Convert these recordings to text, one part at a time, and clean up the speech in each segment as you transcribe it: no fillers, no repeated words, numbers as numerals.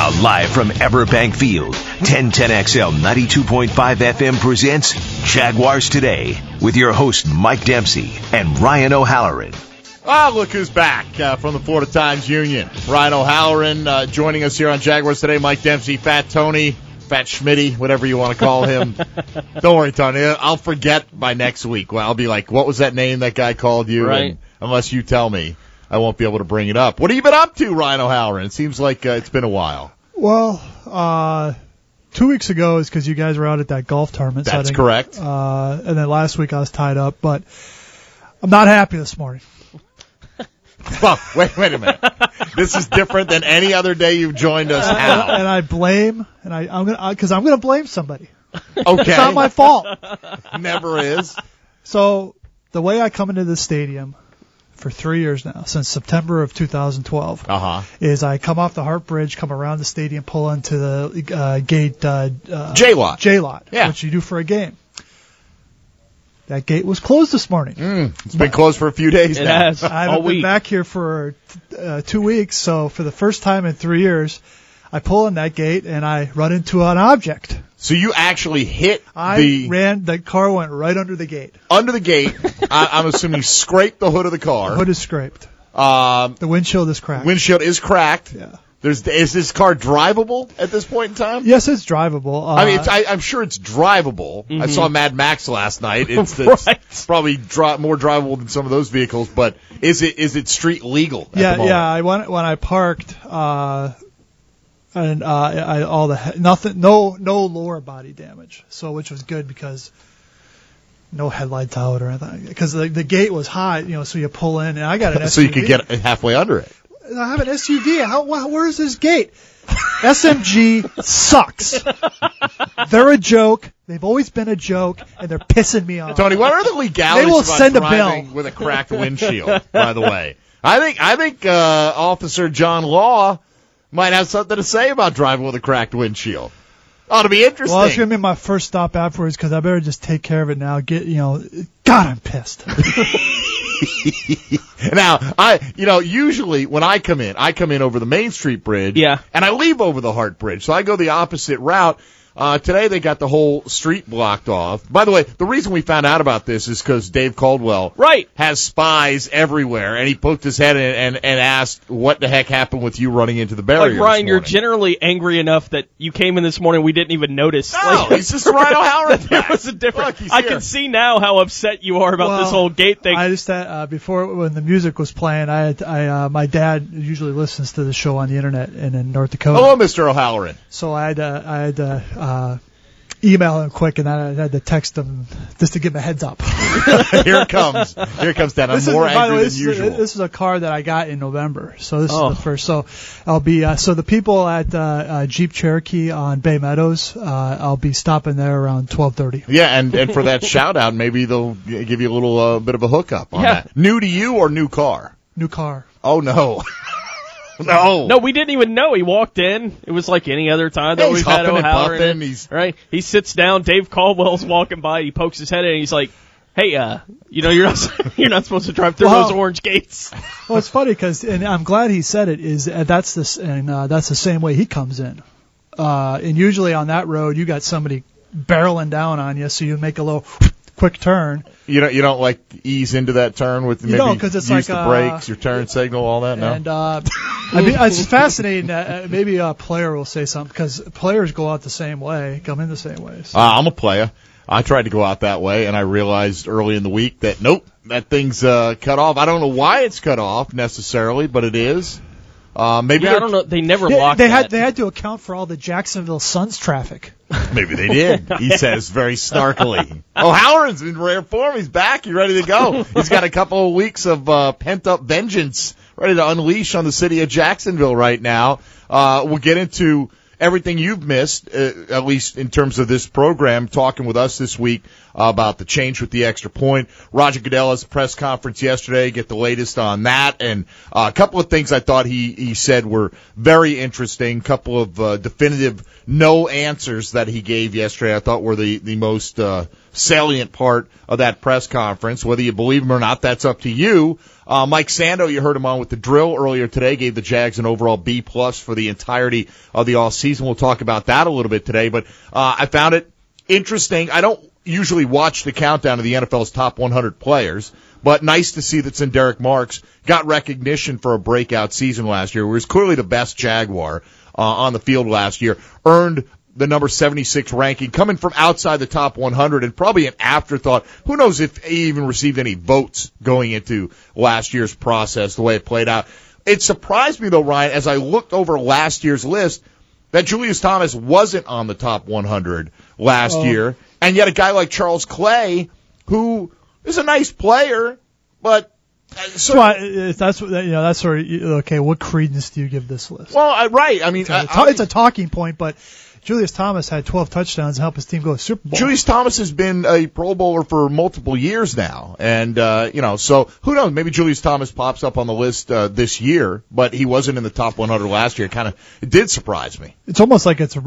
Now live from Everbank Field, 1010XL 92.5 FM presents Jaguars Today with your host Mike Dempsey and Ryan O'Halloran. Ah, look who's back from the Florida Times Union. Ryan O'Halloran joining us here on Jaguars Today. Mike Dempsey, Fat Tony, Fat Schmitty, whatever you want to call him. Don't worry, Tony. I'll forget by next week. Well, I'll be like, what was that name that guy called you? Right. And unless you tell me, I won't be able to bring it up. What have you been up to, Ryan O'Halloran? It seems like it's been a while. Well, 2 weeks ago is because you guys were out at that golf tournament. That's setting. correct. And then last week I was tied up, but I'm not happy this morning. Well, wait a minute. This is different than any other day you've joined us. How? And I blame, I'm gonna blame somebody. Okay. It's not my fault. Never is. So the way I come into the stadium for 3 years now, since September of 2012, is I come off the Hart Bridge, come around the stadium, pull into the gate J-Lot, yeah, which you do for a game. That gate was closed this morning. It's been closed for a few days it now. Has. I haven't been back here for 2 weeks, so for the first time in 3 years, I pull in that gate and I run into an object. So you actually hit the car went right under the gate. Under the gate. I'm assuming scraped the hood of the car. The hood is scraped. The windshield is cracked. Windshield is cracked. Yeah. Is this car drivable at this point in time? Yes, it's drivable. I'm sure it's drivable. Mm-hmm. I saw Mad Max last night. It's probably more drivable than some of those vehicles. But is it street legal? At the moment? Yeah. When I parked, no lower body damage. So which was good because no headlights out or anything. Because the gate was high, so you pull in and I got an SUV. So you could get halfway under it. I have an SUV. Where's this gate? SMG sucks. They're a joke. They've always been a joke, and they're pissing me off. Tony, what are the legalities they will about send driving a bill with a cracked windshield, by the way? I think Officer John Law might have something to say about driving with a cracked windshield. Ought to be interesting. Well, it's going to be my first stop afterwards because I better just take care of it now. God, I'm pissed. Now, usually when I come in over the Main Street Bridge, yeah, and I leave over the Hart Bridge, so I go the opposite route. Today they got the whole street blocked off. By the way, the reason we found out about this is because Dave Caldwell has spies everywhere, and he poked his head in and asked what the heck happened with you running into the barrier. Like, Ryan, you're generally angry enough that you came in this morning, we didn't even notice. No, he's just Ryan O'Halloran. There was a difference. I can see now how upset you are about this whole gate thing. I just before when the music was playing, my dad usually listens to the show on the internet and in North Dakota. Hello, Mr. O'Halloran. So I had to email him quick, and then I had to text him just to give him a heads up. Here it comes, Dad. I'm more angry than usual. This is a car that I got in November, so this is the first. So I'll be so the people at Jeep Cherokee on Bay Meadows, I'll be stopping there around 12:30. Yeah, and for that shout out, maybe they'll give you a little bit of a hookup on that. New to you or new car? New car. Oh no. No, we didn't even know. He walked in. It was like any other time that we've had O'Halloran. Right? He sits down. Dave Caldwell's walking by. He pokes his head in. And he's like, "Hey, you're not supposed to drive through those orange gates." Well, it's funny because, and I'm glad he said it. That's the same way he comes in. And usually on that road, you got somebody barreling down on you, so you make a little quick turn. You don't like ease into that turn with maybe it's use the brakes, your turn signal, all that. No. And it's fascinating that maybe a player will say something because players go out the same way, come in the same way. So. I'm a player. I tried to go out that way, and I realized early in the week that nope, that thing's cut off. I don't know why it's cut off necessarily, but it is. Maybe I don't know. They never locked They had to account for all the Jacksonville Suns traffic. Maybe they did. He says very snarkily. O'Halloran's in rare form. He's back. He's ready to go. He's got a couple of weeks of pent-up vengeance ready to unleash on the city of Jacksonville right now. We'll get into everything you've missed, at least in terms of this program, talking with us this week about the change with the extra point. Roger Goodell has a press conference yesterday, get the latest on that, and a couple of things I thought he said were very interesting, a couple of definitive no answers that he gave yesterday I thought were the most salient part of that press conference. Whether you believe him or not, that's up to you. Mike Sando, you heard him on with the drill earlier today, gave the Jags an overall B+ for the entirety of the offseason. We'll talk about that a little bit today, but I found it interesting. I don't usually watch the countdown of the NFL's top 100 players, but nice to see that Senderick Marks got recognition for a breakout season last year. He was clearly the best Jaguar on the field last year, earned the number 76 ranking, coming from outside the top 100, and probably an afterthought. Who knows if he even received any votes going into last year's process, the way it played out. It surprised me, though, Ryan, as I looked over last year's list, that Julius Thomas wasn't on the top 100 last year, and yet a guy like Charles Clay, who is a nice player, but that's sort of okay. What credence do you give this list? Well, right. I mean, it's a talking point, but Julius Thomas had 12 touchdowns and helped his team go to the Super Bowl. Julius Thomas has been a Pro Bowler for multiple years now, and so who knows? Maybe Julius Thomas pops up on the list this year, but he wasn't in the top 100 last year. It did surprise me. It's almost like it's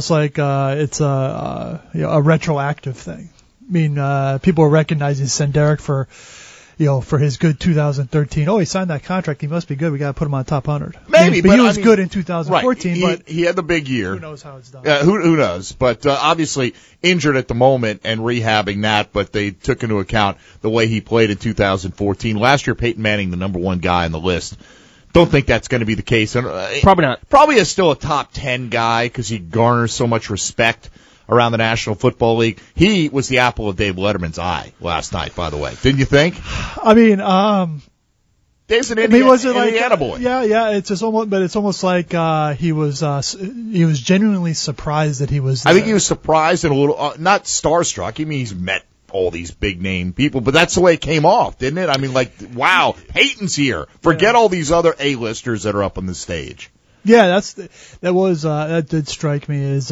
a retroactive thing. I mean, people are recognizing Senderick for his good 2013. Oh, he signed that contract. He must be good. We got to put him on top 100. Maybe, but he was good in 2014. Right. But he had the big year. Who knows how it's done? Who knows? But obviously injured at the moment and rehabbing that. But they took into account the way he played in 2014. Last year, Peyton Manning, the number one guy on the list. Don't think that's going to be the case. Probably not. Probably is still a top 10 guy because he garners so much respect around the National Football League. He was the apple of Dave Letterman's eye last night, by the way. Didn't you think? I mean, Dave's an Indiana boy. Yeah. It's almost like he was genuinely surprised that he was there. I think he was surprised and a little not starstruck. I mean, he's met all these big name people, but that's the way it came off, didn't it? I mean, like, wow, Peyton's here. Forget all these other A-listers that are up on the stage. Yeah, that did strike me as.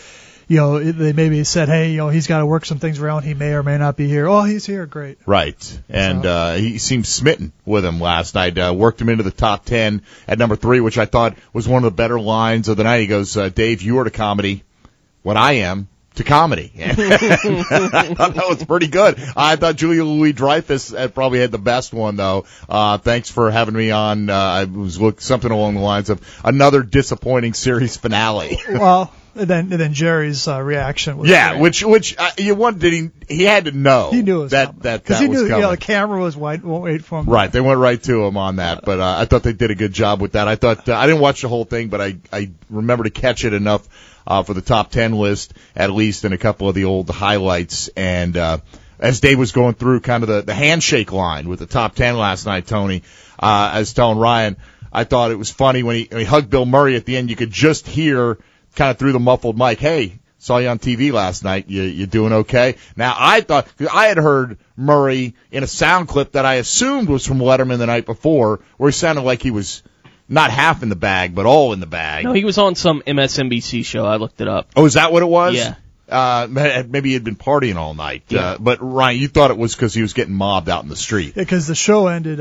They maybe said, hey, he's got to work some things around. He may or may not be here. Oh, he's here. Great. Right. And he seemed smitten with him last night. Worked him into the top 10 at number 3, which I thought was one of the better lines of the night. He goes, Dave, you are to comedy what I am to comedy. I thought that was pretty good. I thought Julia Louis-Dreyfus probably had the best one, though. Thanks for having me on. I was something along the lines of another disappointing series finale. Well, and then Jerry's reaction was great. which you wondered he had to know. He knew it was that because he knew the camera won't wait for him. Right, they went right to him on that, but I thought they did a good job with that. I thought I didn't watch the whole thing, but I remember to catch it enough for the top 10 list, at least in a couple of the old highlights. And as Dave was going through kind of the handshake line with the top 10 last night, Tony, I was telling Ryan, I thought it was funny when he hugged Bill Murray at the end. You could just hear kind of through the muffled mic, hey, saw you on TV last night. You doing okay? Now, I thought, I had heard Murray in a sound clip that I assumed was from Letterman the night before, where he sounded like he was not half in the bag, but all in the bag. No, he was on some MSNBC show. I looked it up. Oh, is that what it was? Yeah. Maybe he had been partying all night. Yeah. But Ryan, you thought it was because he was getting mobbed out in the street. Yeah, because the show ended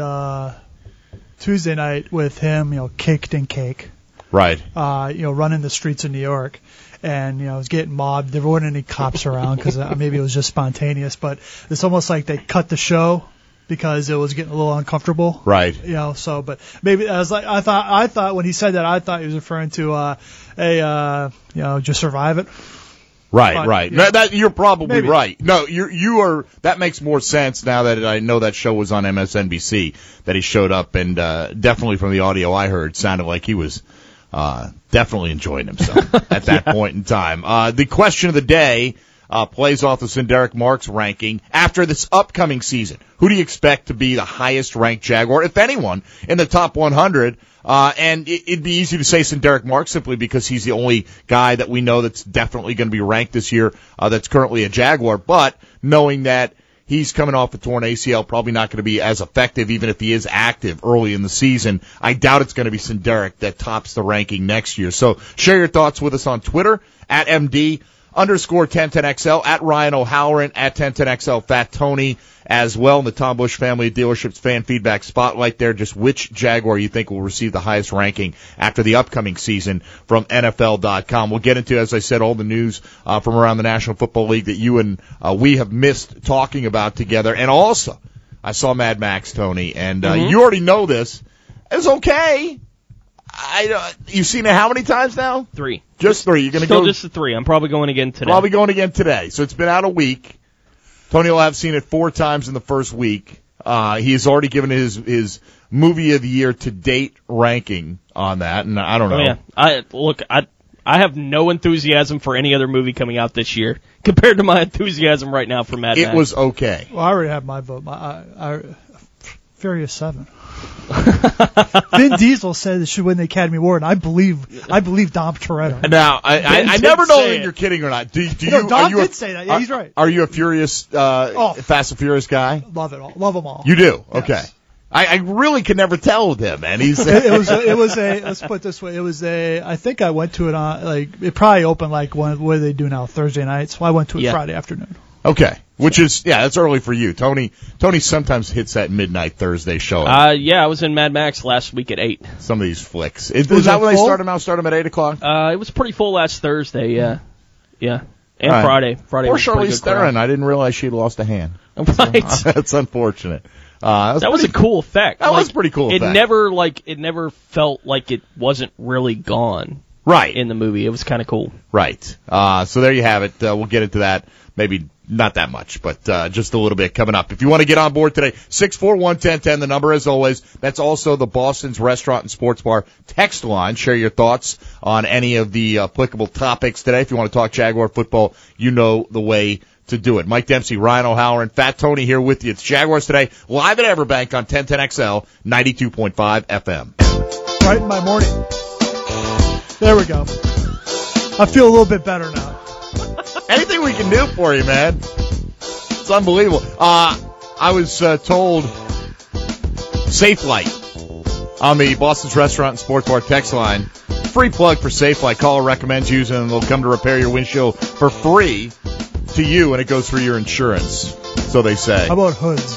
Tuesday night with him, caked in cake. Right. Running the streets of New York. And, it was getting mobbed. There weren't any cops around because maybe it was just spontaneous. But it's almost like they cut the show because it was getting a little uncomfortable. Right. But maybe I thought when he said that, I thought he was referring to, just survive it. Right, but, right. Yeah. That you're probably Maybe. right. No, you are. That makes more sense now that I know that show was on MSNBC. That he showed up, and definitely from the audio I heard, sounded like he was definitely enjoying himself at that point in time. The question of the day plays off the Senderick Marks ranking after this upcoming season. Who do you expect to be the highest ranked Jaguar, if anyone, in the top 100? And it'd be easy to say Senderick Marks simply because he's the only guy that we know that's definitely going to be ranked this year that's currently a Jaguar. But knowing that he's coming off a torn ACL, probably not going to be as effective even if he is active early in the season, I doubt it's going to be Senderick that tops the ranking next year. So share your thoughts with us on Twitter, @MD. _1010XL, at Ryan O'Halloran, at 1010XL, Fat Tony as well, in the Tom Busch Family Dealerships fan feedback spotlight there. Just which Jaguar you think will receive the highest ranking after the upcoming season from NFL.com. We'll get into, as I said, all the news from around the National Football League that you and we have missed talking about together. And also, I saw Mad Max, Tony, and you already know this. It's okay. You've seen it how many times now? 3. Just 3. You're going to go? Still just the 3. I'm probably going again today. Probably going again today. So it's been out a week. Tony will have seen it 4 times in the first week. He has already given his movie of the year to date ranking on that, and I don't know. Oh, yeah. I have no enthusiasm for any other movie coming out this year compared to my enthusiasm right now for Mad Max. It was okay. Well, I already have my vote. Furious 7. Vin Diesel said it should win the Academy Award, and I believe Dom Toretto. Now, I never know if you're kidding or not. Dom did say that. Yeah, he's right. Are you a Furious, Fast and Furious guy? Love it all. Love them all. You do? Yes. Okay. I really could never tell with him, man. It was a let's put it this way. It was I think I went to it on, it probably opened what do they do now, Thursday night, so I went to it Friday afternoon. Okay. Which is, that's early for you. Tony sometimes hits that midnight Thursday show. I was in Mad Max last week at 8. Some of these flicks. Is that when they start them out? Start them at 8 o'clock? It was pretty full last Thursday, yeah. Yeah. And Friday. Friday Poor was Charlize Theron. I didn't realize she'd lost a hand. Right. That's unfortunate. That was a cool effect. That was pretty cool effect. It never felt like it wasn't really gone. Right. In the movie. It was kind of cool. Right. So there you have it. We'll get into that. Maybe not that much, but just a little bit coming up. If you want to get on board today, 641-1010, the number as always. That's also the Boston's Restaurant and Sports Bar text line. Share your thoughts on any of the applicable topics today. If you want to talk Jaguar football, you know the way to do it. Mike Dempsey, Ryan O'Halloran, Fat Tony here with you. It's Jaguars Today, live at Everbank on 1010XL, 92.5 FM. Right in my morning. There we go. I feel a little bit better now. Anything we can do for you, man. It's unbelievable. I was told SafeLight on the Boston's Restaurant and Sports Bar text line. Free plug for SafeLight. Caller recommends using them, and they'll come to repair your windshield for free to you, and it goes through your insurance. So they say. How about hoods?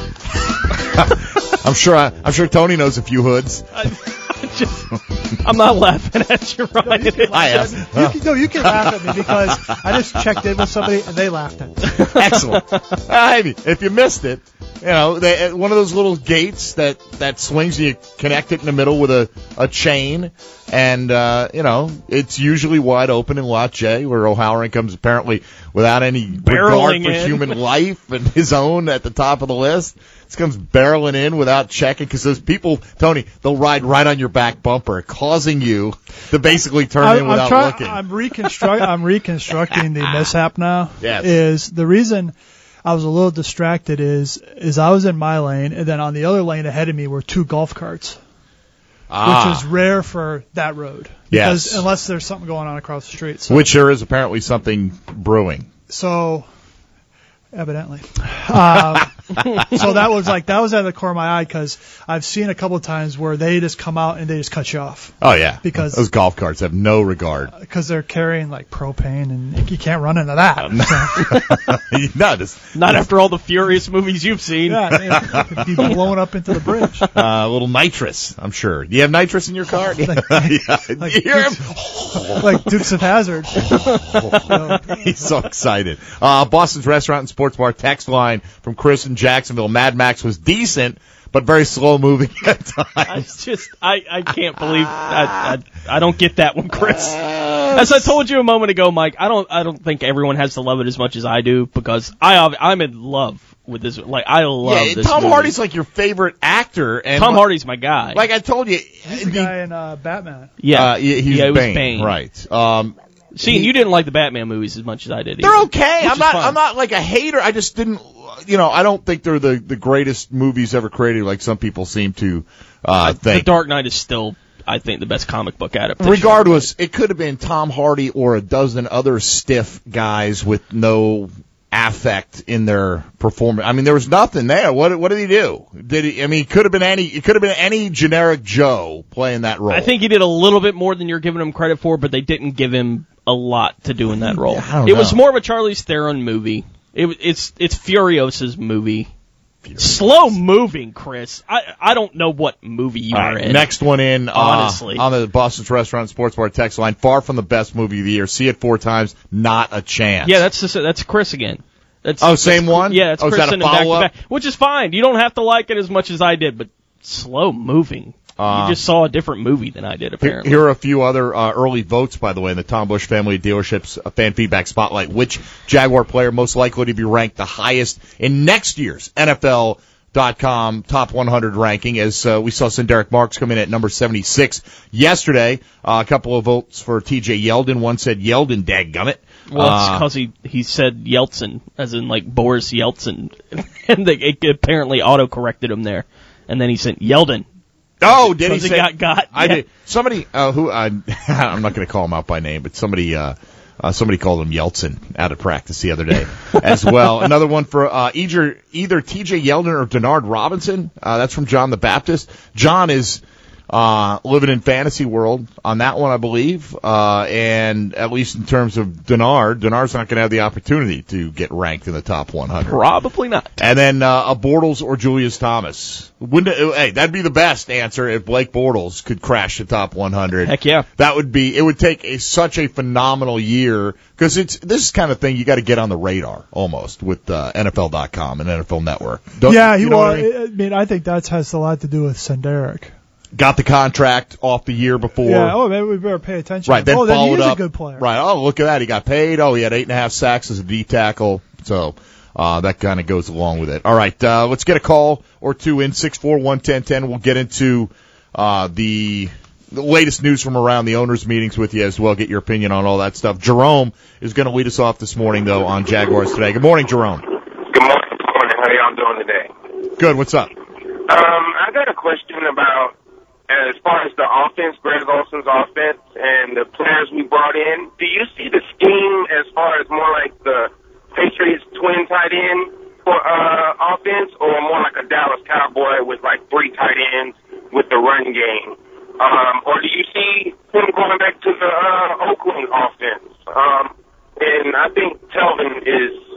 I'm sure Tony knows a few hoods. I'm not laughing at you, Ryan. You can laugh at me because I just checked in with somebody and they laughed at me. Excellent. If you missed it, one of those little gates that swings and you connect it in the middle with a chain, and it's usually wide open in Lot J, where O'Halloran comes apparently without any regard for human life and his own at the top of the list. This comes barreling in without checking, because those people, Tony, they'll ride right on your back bumper, causing you to basically turn in without looking. I'm reconstructing the mishap now. Yes. Is the reason I was a little distracted is I was in my lane, and then on the other lane ahead of me were 2 golf carts, which is rare for that road. Because unless there's something going on across the street. So. Which there is apparently something brewing. So, evidently. So that was out of the corner of my eye, because I've seen a couple of times where they just come out and they just cut you off. Oh yeah, because those golf carts have no regard. Because they're carrying propane, and you can't run into that. No, not after all the Furious movies you've seen. Yeah, it could be blowing up into the bridge. A little nitrous, I'm sure. Do you have nitrous in your car? Like Dukes of Hazzard. He's so excited. Boston's Restaurant and Sports Bar text line from Chris in Jacksonville. Mad Max was decent, but very slow moving at times. I can't believe I don't get that one, Chris. As I told you a moment ago, Mike, I don't think everyone has to love it as much as I do, because I'm in love with this. I love this Tom movie. Hardy's like your favorite actor, and Tom Hardy's my guy. Like I told you, he's the guy in Batman. Yeah, he was Bane. Right. See, you didn't like the Batman movies as much as I did. They're okay. I'm not like a hater. I just didn't. I don't think they're the greatest movies ever created, like some people seem to think. The Dark Knight is still, I think, the best comic book adaptation. Regardless, it could have been Tom Hardy or a dozen other stiff guys with no affect in their performance. I mean, there was nothing there. What did he do? It could have been any generic Joe playing that role. I think he did a little bit more than you're giving him credit for, but they didn't give him a lot to do in that role. It was more of a Charlize Theron movie. It's Furiosa's movie. Slow moving, Chris. I don't know what movie you are in. Next one in, honestly. On the Boston's Restaurant and Sports Bar text line. Far from the best movie of the year. See it 4 times. Not a chance. Yeah, that's Chris again. Same one? Yeah, it's Chris in back to back. Which is fine. You don't have to like it as much as I did, but slow moving. You just saw a different movie than I did, apparently. Here are a few other early votes, by the way, in the Tom Busch Family Dealerships Fan Feedback Spotlight. Which Jaguar player most likely to be ranked the highest in next year's NFL.com Top 100 ranking, as we saw Derek Marks come in at number 76 yesterday. A couple of votes for T.J. Yeldon. One said Yeldon, dadgummit. Well, it's because he said Yeltsin, as in like Boris Yeltsin, and it apparently auto-corrected him there. And then he said Yeldon. Oh, did he say? Got. I did. Somebody who I'm not going to call him out by name, but somebody called him Yeltsin out of practice the other day as well. Another one for either T.J. Yeldon or Denard Robinson. That's from John the Baptist. John is living in fantasy world on that one, I believe. And at least in terms of Denard's not going to have the opportunity to get ranked in the top 100. Probably not. And then a Bortles or Julius Thomas. Hey, that'd be the best answer if Blake Bortles could crash the top 100. Heck yeah. It would take such a phenomenal year, because this is kind of thing you got to get on the radar almost with NFL.com and NFL Network. I think that has a lot to do with Senderic. Got the contract off the year before. Yeah, maybe we better pay attention. Right, then followed up. He's a good player. Right, look at that. He got paid. He had 8.5 sacks as a D tackle. So that kind of goes along with it. All right, let's get a call or two in, 641-1010. We'll get into the latest news from around the owners' meetings with you as well, get your opinion on all that stuff. Jerome is going to lead us off this morning, though, on Jaguars Today. Good morning, Jerome. Good morning. How y'all doing today? Good. What's up? I got a question about, as far as the offense, Greg Olson's offense, and the players we brought in. Do you see the scheme as far as more like the Patriots twin tight end for offense, or more like a Dallas Cowboy with like 3 tight ends with the run game? Or do you see him going back to the Oakland offense? And I think Telvin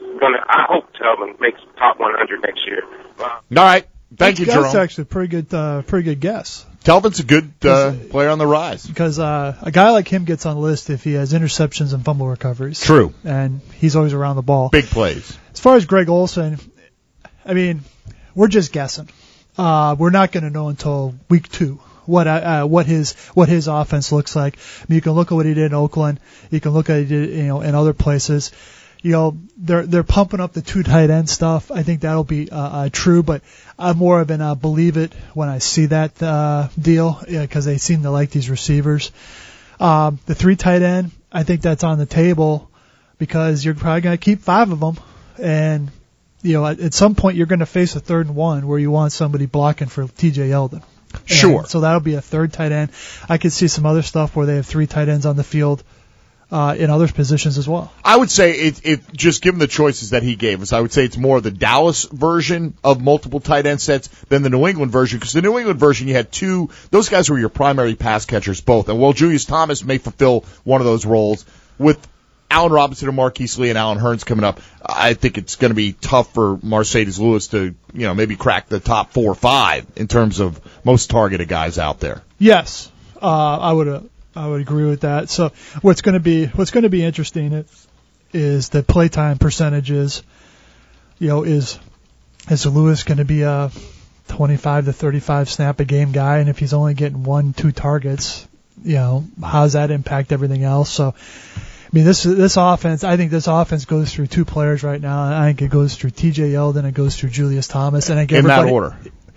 I hope Telvin makes top 100 next year. All right. Thank you, Jerome. That's actually a pretty good guess. Telvin's a good player on the rise. Because a guy like him gets on the list if he has interceptions and fumble recoveries. True. And he's always around the ball. Big plays. As far as Greg Olson, I mean, we're just guessing. We're not going to know until week 2 what his offense looks like. I mean, you can look at what he did in Oakland. You can look at what he did, in other places. They're pumping up the 2 tight end stuff. I think that'll be true, but I'm more of an believe it when I see that deal, because they seem to like these receivers. The 3 tight end, I think that's on the table, because you're probably going to keep 5 of them, and at some point you're going to face a 3rd and 1 where you want somebody blocking for T.J. Yeldon. Sure. So that'll be a 3rd tight end. I could see some other stuff where they have 3 tight ends on the field. In other positions as well. I would say it just given the choices that he gave us, I would say it's more the Dallas version of multiple tight end sets than the New England version, because the New England version you had 2, those guys were your primary pass catchers both. And while Julius Thomas may fulfill one of those roles, with Allen Robinson and Marquise Lee and Allen Hurns coming up, I think it's going to be tough for Mercedes Lewis to, maybe crack the top 4 or 5 in terms of most targeted guys out there. Yes. I would agree with that. So what's going to be interesting is the playtime percentages. Is Lewis going to be a 25 to 35 snap a game guy? And if he's only getting 1-2 targets, how does that impact everything else? So, I mean, this offense, I think this offense goes through 2 players right now. I think it goes through T.J. Yeldon, it goes through Julius Thomas, and I think in that order.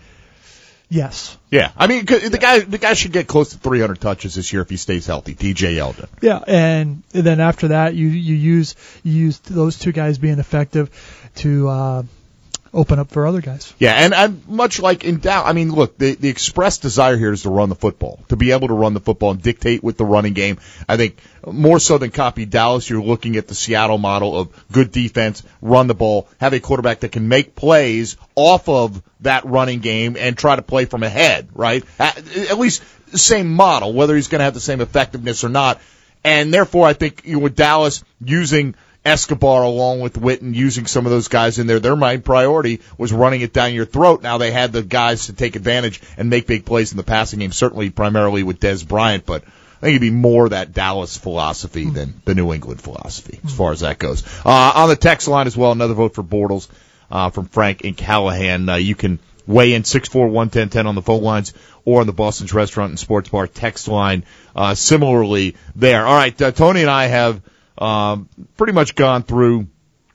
Yes. Yeah. I mean, the guy should get close to 300 touches this year if he stays healthy. T.J. Yeldon. Yeah, and then after that, you use those 2 guys being effective to open up for other guys. Yeah, and much like in Dallas, I mean, look, the express desire here is to run the football, to be able to run the football and dictate with the running game. I think more so than copy Dallas, you're looking at the Seattle model of good defense, run the ball, have a quarterback that can make plays off of that running game and try to play from ahead, right? At least the same model, whether he's going to have the same effectiveness or not. And therefore, I think with Dallas using Escobar along with Witten, using some of those guys in there, their main priority was running it down your throat. Now they had the guys to take advantage and make big plays in the passing game, certainly primarily with Dez Bryant, but I think it'd be more that Dallas philosophy than the New England philosophy as far as that goes. On the text line as well, another vote for Bortles from Frank in Callahan. You can weigh in 641-1010 on the phone lines or on the Boston's Restaurant and Sports Bar text line. Similarly there. All right, Tony and I have pretty much gone through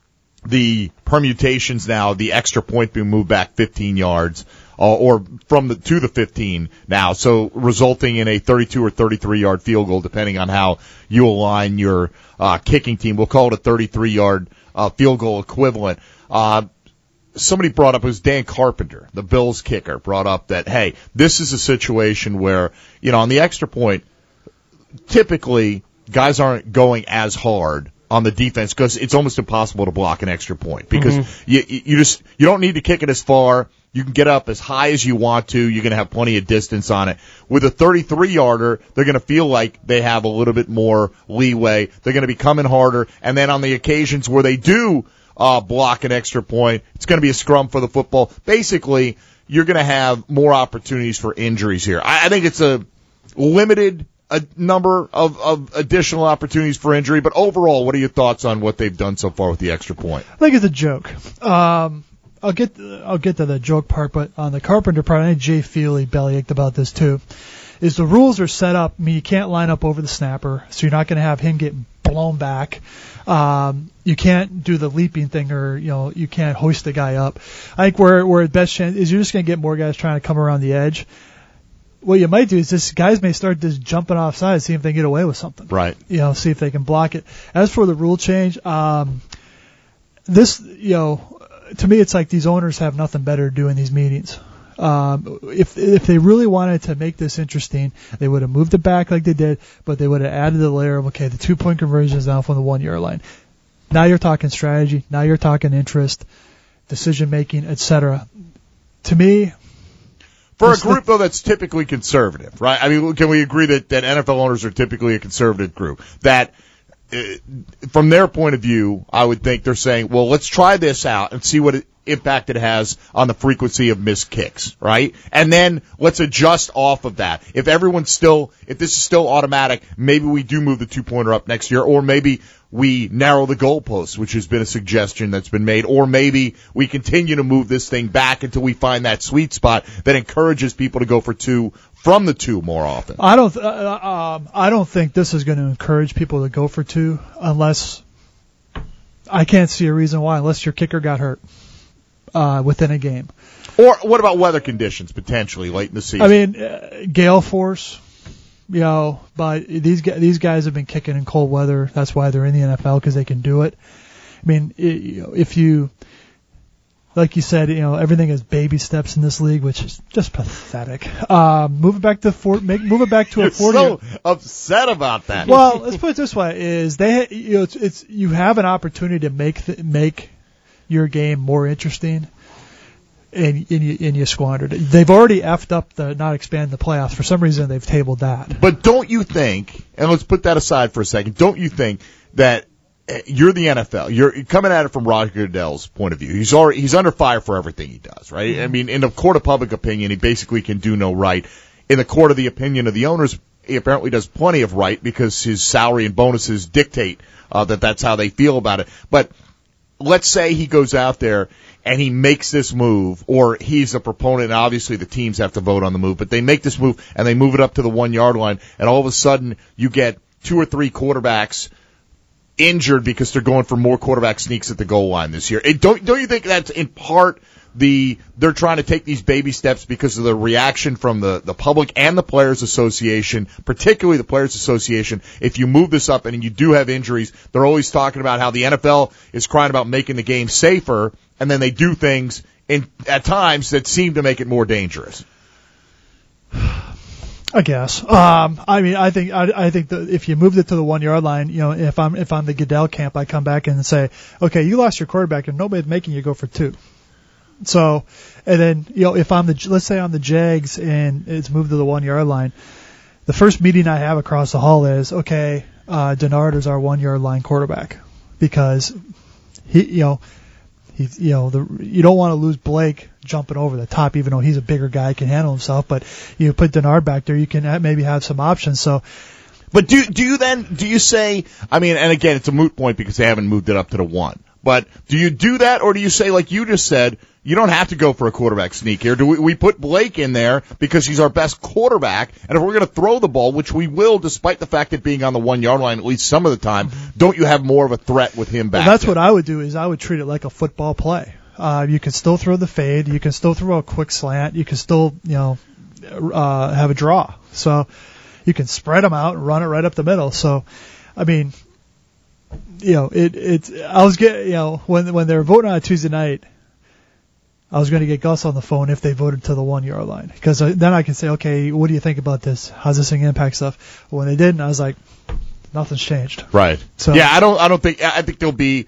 the permutations now, the extra point being moved back 15 yards, or to the 15 now, so resulting in a 32 or 33-yard field goal, depending on how you align your kicking team. We'll call it a 33-yard field goal equivalent. Somebody brought up, it was Dan Carpenter, the Bills kicker, brought up that, hey, this is a situation where, on the extra point, typically guys aren't going as hard on the defense because it's almost impossible to block an extra point because you don't need to kick it as far. You can get up as high as you want to. You're going to have plenty of distance on it. With a 33-yarder, they're going to feel like they have a little bit more leeway. They're going to be coming harder. And then on the occasions where they do block an extra point, it's going to be a scrum for the football. Basically, you're going to have more opportunities for injuries here. I think it's a limited number of additional opportunities for injury, but overall, what are your thoughts on what they've done so far with the extra point? I think it's a joke. I'll get to the joke part, but on the Carpenter part, I think Jay Feely bellyached about this too. Is the rules are set up, you can't line up over the snapper, so you're not going to have him get blown back. You can't do the leaping thing, or you can't hoist the guy up. I think where the best chance is you're just going to get more guys trying to come around the edge. What you might do is this guys may start just jumping off sides, see if they can get away with something. Right. See if they can block it. As for the rule change, this, to me, it's like these owners have nothing better to do in these meetings. If they really wanted to make this interesting, they would have moved it back like they did, but they would have added the layer of, okay, the 2-point conversion is now from the 1-yard line. Now you're talking strategy. Now you're talking interest, decision making, etc. To me, for a group, though, that's typically conservative, right? I mean, can we agree that NFL owners are typically a conservative group? That, from their point of view, I would think they're saying, well, let's try this out and see what impact it has on the frequency of missed kicks, right? And then let's adjust off of that. If this is still automatic, maybe we do move the 2-pointer up next year, or maybe we narrow the goalposts, which has been a suggestion that's been made, or maybe we continue to move this thing back until we find that sweet spot that encourages people to go for 2 from the 2 more often. I don't think this is going to encourage people to go for 2 unless I can't see a reason why, unless your kicker got hurt within a game. Or what about weather conditions potentially late in the season? I mean, gale force. But these guys have been kicking in cold weather. That's why they're in the NFL, because they can do it. I mean, if you, like you said, everything is baby steps in this league, which is just pathetic. Move it back to a 40. You're so upset about that. Well, let's put it this way: you have an opportunity to make your game more interesting. And you squandered it. They've already effed up the not expanding the playoffs. For some reason, they've tabled that. But don't you think, and let's put that aside for a second, don't you think that you're the NFL, you're coming at it from Roger Goodell's point of view. He's under fire for everything he does, right? Mm-hmm. I mean, in the court of public opinion, he basically can do no right. In the court of the opinion of the owners, he apparently does plenty of right because his salary and bonuses dictate that's how they feel about it. But let's say he goes out there and he makes this move, or he's a proponent, and obviously the teams have to vote on the move, but they make this move and they move it up to the 1-yard line, and all of a sudden you get 2 or 3 quarterbacks injured because they're going for more quarterback sneaks at the goal line this year. Don't you think that's in part they're trying to take these baby steps because of the reaction from the public and the Players Association, particularly the Players Association. If you move this up and you do have injuries, they're always talking about how the NFL is crying about making the game safer, and then they do things at times that seem to make it more dangerous. I guess. I think that if you moved it to the 1 yard line, if I'm the Goodell camp, I come back and say, okay, you lost your quarterback and nobody's making you go for 2. So, and then, if let's say I'm the Jags and it's moved to the 1 yard line, the first meeting I have across the hall is, okay, Denard is our 1 yard line quarterback because you don't want to lose Blake jumping over the top, even though he's a bigger guy, can handle himself. But you put Denard back there, you can maybe have some options. So, but do you say? I mean, and again, it's a moot point because they haven't moved it up to the 1. But do you do that, or do you say, like you just said, you don't have to go for a quarterback sneak here? Do we put Blake in there because he's our best quarterback, and if we're going to throw the ball, which we will, despite the fact that being on the 1 yard line at least some of the time, don't you have more of a threat with him back? Well, that's there? what I would do. Is I would treat it like a football play. You can still throw the fade, you can still throw a quick slant, you can still have a draw. So you can spread them out and run it right up the middle. So, I mean, I was getting, when they were voting on a Tuesday night, I was going to get Gus on the phone if they voted to the 1 yard line, because then I can say, okay, what do you think about this? How's this thing impact stuff? But when they didn't, I was like, nothing's changed. Right. So yeah, I think there'll be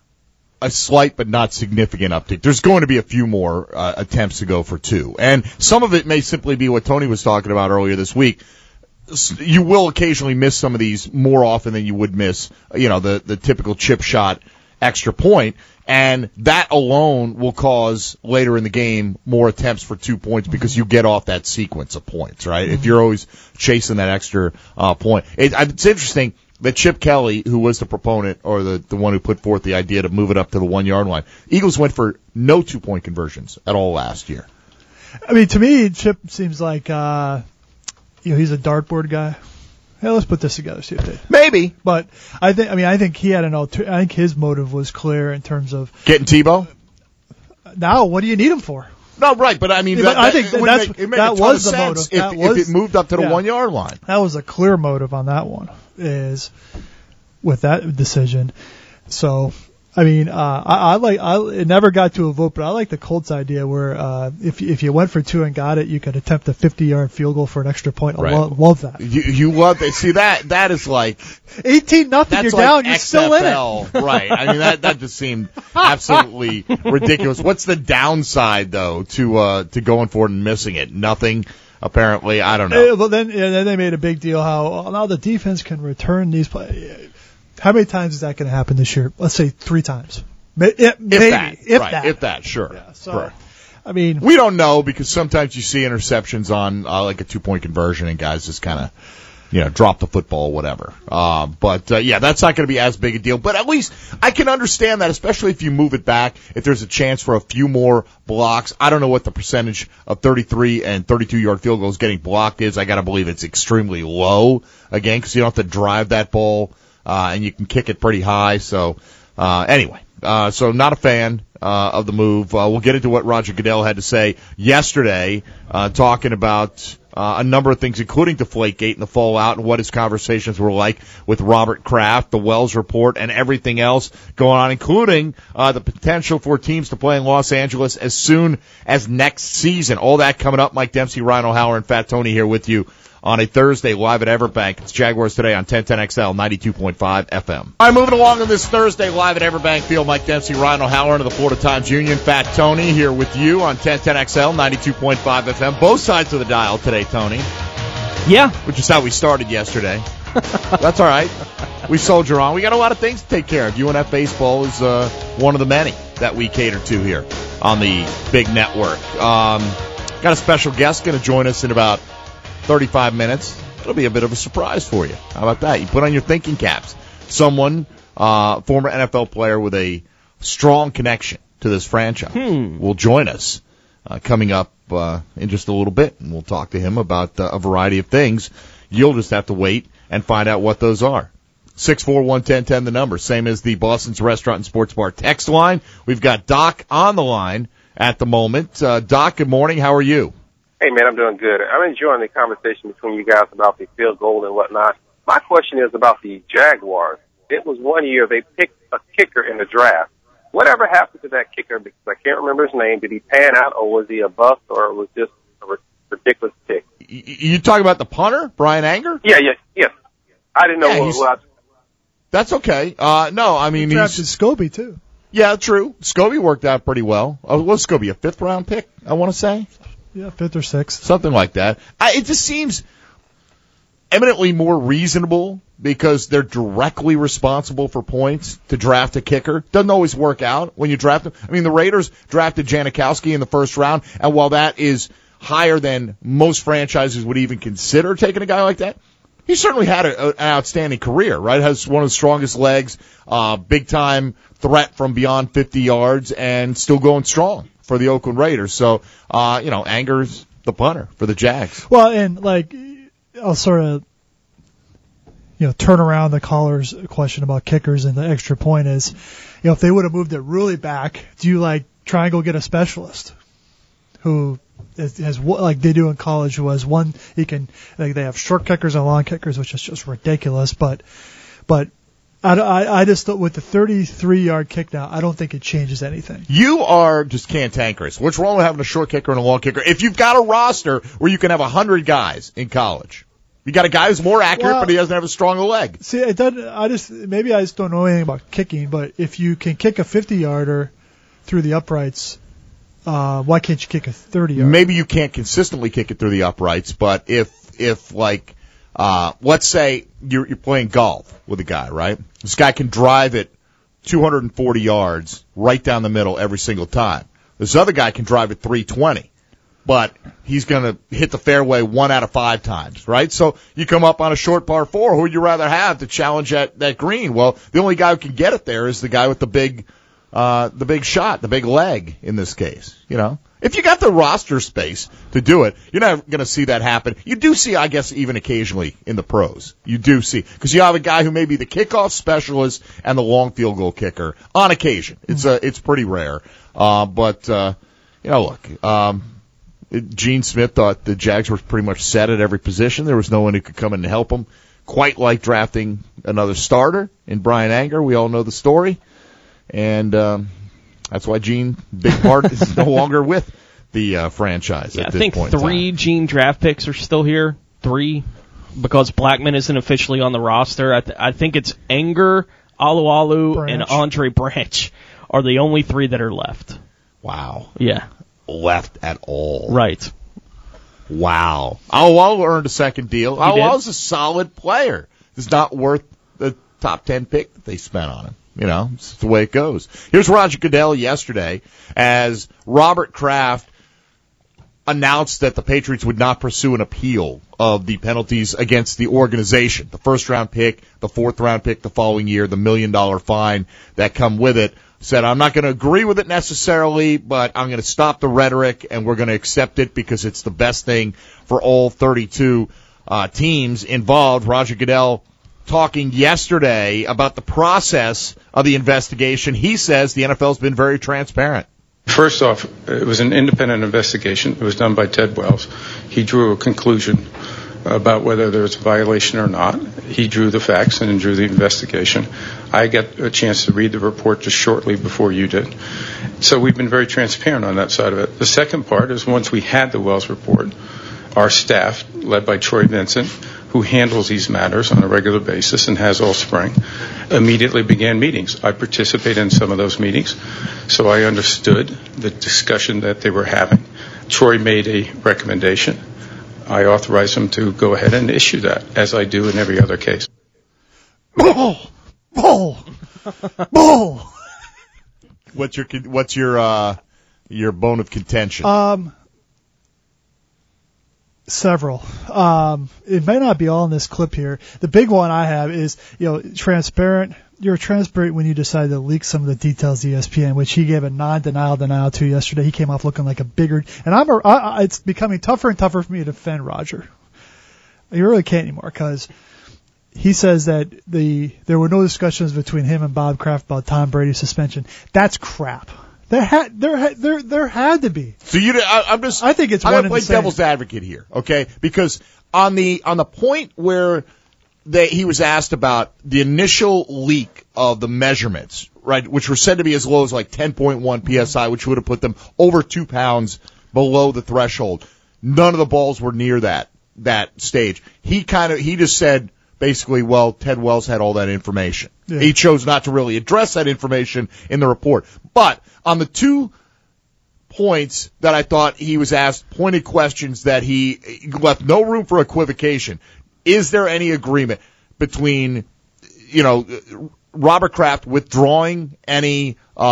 a slight but not significant uptick. There's going to be a few more attempts to go for 2, and some of it may simply be what Tony was talking about earlier this week. You will occasionally miss some of these more often than you would miss, the typical chip shot extra point, and that alone will cause later in the game more attempts for 2 points because you get off that sequence of points, right? Mm-hmm. If you're always chasing that extra point. It's interesting that Chip Kelly, who was the proponent or the one who put forth the idea to move it up to the 1 yard line, Eagles went for no 2-point conversions at all last year. I mean, to me, Chip seems like he's a dartboard guy. Hey, let's put this together, see if they maybe. But I think he had I think his motive was clear in terms of getting Tebow. Now, what do you need him for? No, right, but I mean, I think that was the motive. If it moved up to the 1 yard line, that was a clear motive on that one. Is with that decision. So, I mean, it never got to a vote, but I like the Colts idea where if you went for 2 and got it, you could attempt a 50-yard field goal for an extra point. Right. I love that. You love it. See, that is like 18-0. You're down. You're still in it. Right. I mean, that just seemed absolutely ridiculous. What's the downside though to going for it and missing it? Nothing. Apparently, I don't know. But then they made a big deal how now the defense can return these plays. How many times is that going to happen this year? Let's say 3 times. If that. Sure. Yeah, so, I mean, we don't know because sometimes you see interceptions on like a 2-point conversion and guys just kind of, drop the football, whatever. But that's not going to be as big a deal. But at least I can understand that, especially if you move it back, if there's a chance for a few more blocks. I don't know what the percentage of 33 and 32-yard field goals getting blocked is. I got to believe it's extremely low, again, because you don't have to drive that ball, and you can kick it pretty high. So, anyway, so not a fan of the move. We'll get into what Roger Goodell had to say yesterday, talking about a number of things, including Deflategate and the fallout and what his conversations were like with Robert Kraft, the Wells Report, and everything else going on, including the potential for teams to play in Los Angeles as soon as next season. All that coming up. Mike Dempsey, Ryan O'Halloran, and Fat Tony here with you on a Thursday live at Everbank. It's Jaguars Today on 1010XL 92.5 FM. All right, moving along on this Thursday live at Everbank Field. Mike Dempsey, Ryan O'Halloran of the Florida Times Union. Fat Tony here with you on 1010XL 92.5 FM. Both sides of the dial today, Tony. Yeah. Which is how we started yesterday. That's all right. We soldier on. We got a lot of things to take care of. UNF baseball is one of the many that we cater to here on the big network. Got a special guest going to join us in about 35 minutes. It'll be a bit of a surprise for you. How about that? You put on your thinking caps. Someone, former NFL player with a strong connection to this franchise will join us coming up in just a little bit, and we'll talk to him about a variety of things. You'll just have to wait and find out what those are. 641-1010, the number, same as the Boston's Restaurant and Sports Bar text line. We've got Doc on the line at the moment. Doc, good morning. How are you? Hey, man, I'm doing good. I'm enjoying the conversation between you guys about the field goal and whatnot. My question is about the Jaguars. It was one year they picked a kicker in the draft. Whatever happened to that kicker? Because I can't remember his name. Did he pan out, or was he a bust, or was just a ridiculous pick? You talking about the punter, Brian Anger? Yeah. I didn't know what it was. That's okay. No, I mean, he drafted Scobie, too. Yeah, true. Scobie worked out pretty well. Was Scobie a 5th-round pick, I want to say? Yeah, 5th or 6th. Something like that. It just seems eminently more reasonable because they're directly responsible for points to draft a kicker. Doesn't always work out when you draft them. I mean, the Raiders drafted Janikowski in the 1st round, and while that is higher than most franchises would even consider taking a guy like that, he certainly had an outstanding career, right? Has one of the strongest legs, big-time threat from beyond 50 yards, and still going strong for the Oakland Raiders. So, Anger's the punter for the Jags. Well, and, I'll sort of, turn around the caller's question about kickers, and the extra point is, if they would have moved it really back, do you, try and go get a specialist who has, like they do in college, who has one, he can, they have short kickers and long kickers, which is just ridiculous, but I just thought with the 33-yard kick now, I don't think it changes anything. You are just cantankerous. What's wrong with having a short kicker and a long kicker? If you've got a roster where you can have 100 guys in college, you got a guy who's more accurate, but he doesn't have as strong a leg. See, maybe I just don't know anything about kicking, but if you can kick a 50-yarder through the uprights, why can't you kick a 30-yarder? Maybe you can't consistently kick it through the uprights, but if let's say you're playing golf with a guy, right? This guy can drive it 240 yards right down the middle every single time. This other guy can drive it 320, but he's going to hit the fairway 1 out of 5 times, right? So you come up on a short par 4. Who would you rather have to challenge that green? Well, the only guy who can get it there is the guy with the big shot, the big leg in this case, If you got the roster space to do it, you're not going to see that happen. You do see, I guess, even occasionally in the pros. You do see. Because you have a guy who may be the kickoff specialist and the long field goal kicker on occasion. It's pretty rare. Look, Gene Smith thought the Jags were pretty much set at every position. There was no one who could come in and help them. Quite like drafting another starter in Brian Anger. We all know the story. And that's why Gene, big part, is no longer with the franchise at this point. I think 3 Gene draft picks are still here. 3, because Blackman isn't officially on the roster. I think it's Anger, Alualu, and Andre Branch are the only 3 that are left. Wow. Yeah. Left at all. Right. Wow. Alualu earned a second deal. Alualu's a solid player. It's not worth the top 10 pick that they spent on him. It's the way it goes. Here's Roger Goodell yesterday as Robert Kraft announced that the Patriots would not pursue an appeal of the penalties against the organization. The 1st-round pick, the 4th-round pick the following year, the $1 million fine that come with it. Said, I'm not going to agree with it necessarily, but I'm going to stop the rhetoric, and we're going to accept it because it's the best thing for all 32 teams involved. Roger Goodell talking yesterday about the process of the investigation. He says the NFL's been very transparent. First off, it was an independent investigation. It was done by Ted Wells. He drew a conclusion about whether there was a violation or not. He drew the facts and drew the investigation. I got a chance to read the report just shortly before you did. So we've been very transparent on that side of it. The second part is once we had the Wells report, our staff, led by Troy Vincent, who handles these matters on a regular basis and has all spring, immediately began meetings. I participated in some of those meetings, so I understood the discussion that they were having. Troy made a recommendation. I authorized him to go ahead and issue that, as I do in every other case. Bull! What's your bone of contention? Several. It may not be all in this clip here. The big one I have is, transparent. You're transparent when you decide to leak some of the details to ESPN, which he gave a denial to yesterday. He came off looking like a bigger, and it's becoming tougher and tougher for me to defend Roger. You really can't anymore because he says that there were no discussions between him and Bob Kraft about Tom Brady's suspension. That's crap. There had to be. So I think it's. I'm going to play devil's advocate here, okay? Because on the point where he was asked about the initial leak of the measurements, right, which were said to be as low as like 10.1 psi, which would have put them over 2 pounds below the threshold. None of the balls were near that stage. He just said basically, well, Ted Wells had all that information. Yeah. He chose not to really address that information in the report. But on the 2 points that I thought he was asked, pointed questions that he left no room for equivocation. Is there any agreement between, Robert Kraft withdrawing any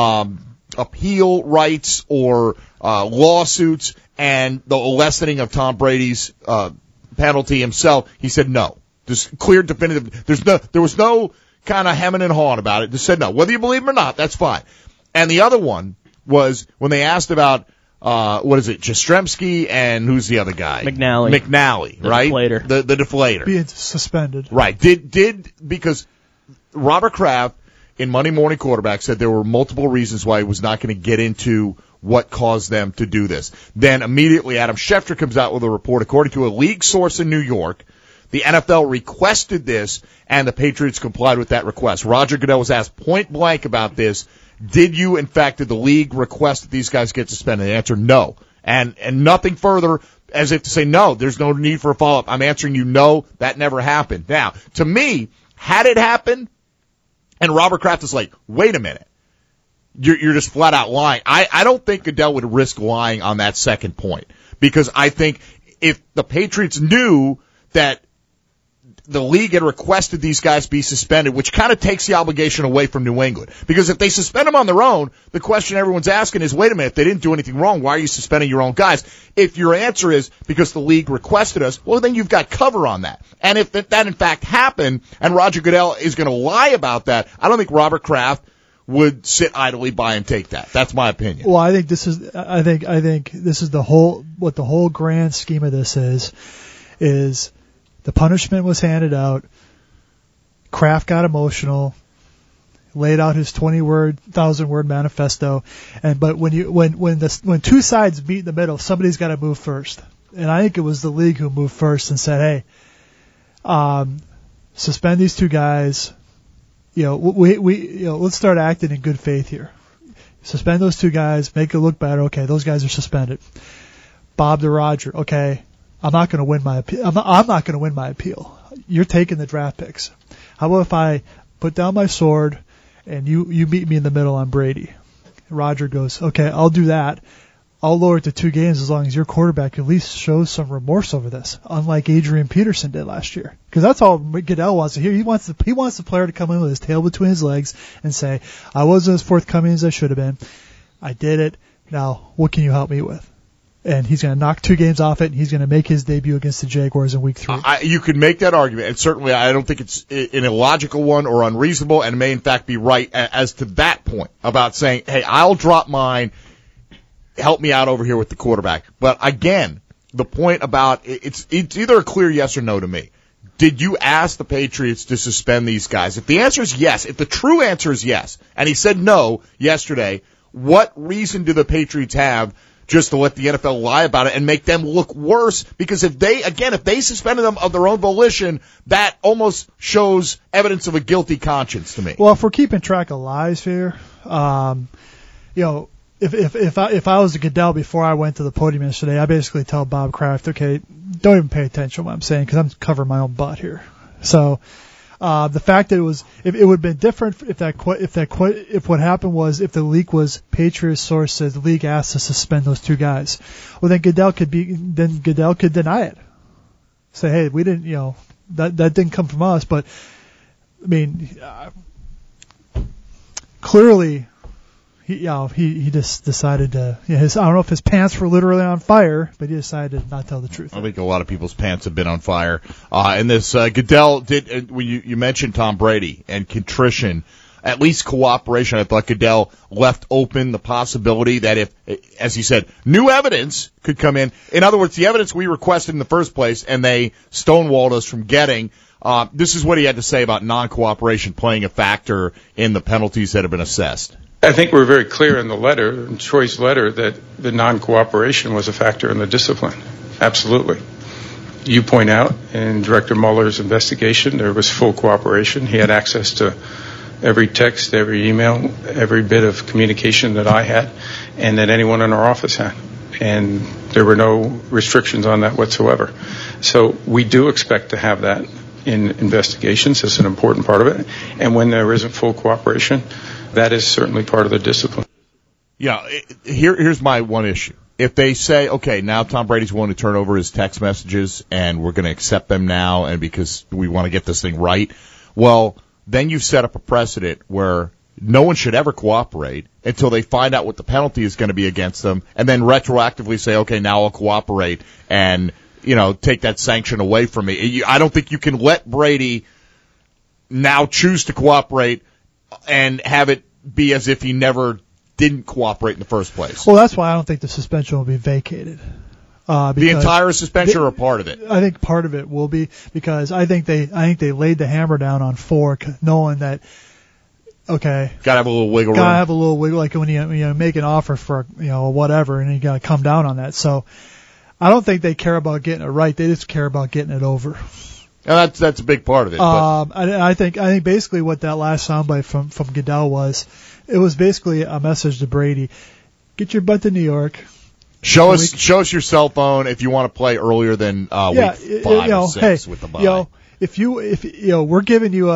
appeal rights or lawsuits and the lessening of Tom Brady's penalty himself? He said no. Just clear, definitive. There was no kind of hemming and hawing about it. Just said no. Whether you believe him or not, that's fine. And the other one was when they asked about Jastrzemski and who's the other guy? McNally, right? Deflator. The deflator. Being suspended. Right. Because Robert Kraft in Monday Morning Quarterback said there were multiple reasons why he was not going to get into what caused them to do this. Then immediately Adam Schefter comes out with a report. According to a league source in New York, the NFL requested this, and the Patriots complied with that request. Roger Goodell was asked point blank about this. Did the league request that these guys get suspended? The answer, no. And nothing further, as if to say, no, there's no need for a follow-up. I'm answering you, no, that never happened. Now, to me, had it happened, and Robert Kraft is like, wait a minute, you're just flat out lying. I don't think Goodell would risk lying on that second point, because I think if the Patriots knew that the league had requested these guys be suspended, which kind of takes the obligation away from New England. Because if they suspend them on their own, the question everyone's asking is, wait a minute, if they didn't do anything wrong, why are you suspending your own guys? If your answer is because the league requested us, well, then you've got cover on that. And if that in fact happened, and Roger Goodell is going to lie about that, I don't think Robert Kraft would sit idly by and take that. That's my opinion. Well, I think this is the whole grand scheme of this is the punishment was handed out. Kraft got emotional, laid out his 1,000-word manifesto, but when two sides meet in the middle, somebody's got to move first. And I think it was the league who moved first and said, "Hey, suspend these two guys. Let's start acting in good faith here. Suspend those two guys, make it look better. Okay, those guys are suspended. Bob to Roger. Okay." I'm not going to win my appeal. I'm not going to win my appeal. You're taking the draft picks. How about if I put down my sword and you meet me in the middle on Brady? Roger goes, okay, I'll do that. I'll lower it to 2 games as long as your quarterback at least shows some remorse over this, unlike Adrian Peterson did last year. Because that's all Goodell wants to hear. He wants the player to come in with his tail between his legs and say, I wasn't as forthcoming as I should have been. I did it. Now, what can you help me with? And he's going to knock 2 games off it, and he's going to make his debut against the Jaguars in Week 3. You could make that argument, and certainly I don't think it's an illogical one or unreasonable, and may in fact be right as to that point about saying, hey, I'll drop mine, help me out over here with the quarterback. But again, the point about it's either a clear yes or no to me. Did you ask the Patriots to suspend these guys? If the answer is yes, if the true answer is yes, and he said no yesterday, what reason do the Patriots have just to let the NFL lie about it and make them look worse? Because if they suspended them of their own volition, that almost shows evidence of a guilty conscience to me. Well, if we're keeping track of lies here, if I was a Goodell before I went to the podium yesterday, I basically tell Bob Kraft, okay, don't even pay attention to what I'm saying because I'm covering my own butt here. So the fact that it would have been different if what happened was if the leak was Patriots source says the league asked to suspend those 2 guys. Well, then Goodell could deny it. Say, hey, we didn't, that didn't come from us. But I mean, clearly, he just decided to. I don't know if his pants were literally on fire, but he decided to not tell the truth. I think a lot of people's pants have been on fire. And this Goodell did. When you mentioned Tom Brady and contrition, at least cooperation, I thought Goodell left open the possibility that if, as he said, new evidence could come in. In other words, the evidence we requested in the first place, and they stonewalled us from getting. This is what he had to say about non-cooperation playing a factor in the penalties that have been assessed. I think we're very clear in the letter, in Troy's letter, that the non-cooperation was a factor in the discipline. Absolutely. You point out in Director Mueller's investigation there was full cooperation. He had access to every text, every email, every bit of communication that I had and that anyone in our office had. And there were no restrictions on that whatsoever. So we do expect to have that in investigations. It's an important part of it. And when there isn't full cooperation, that is certainly part of the discipline. Yeah, here's my one issue. If they say, okay, now Tom Brady's willing to turn over his text messages and we're going to accept them now and because we want to get this thing right, well, then you've set up a precedent where no one should ever cooperate until they find out what the penalty is going to be against them and then retroactively say, okay, now I'll cooperate and, take that sanction away from me. I don't think you can let Brady now choose to cooperate and have it be as if he never didn't cooperate in the first place. Well, that's why I don't think the suspension will be vacated. The entire suspension or a part of it? I think part of it will be because I think they laid the hammer down on Fork, knowing that okay, gotta have a little wiggle room. Gotta have a little wiggle, like when you make an offer for whatever, and you gotta come down on that. So I don't think they care about getting it right. They just care about getting it over. And that's a big part of it. I think basically what that last soundbite from Goodell was, it was basically a message to Brady: get your butt to New York. Show us your cell phone if you want to play earlier than week 5 or 6 with the bye. If we're giving you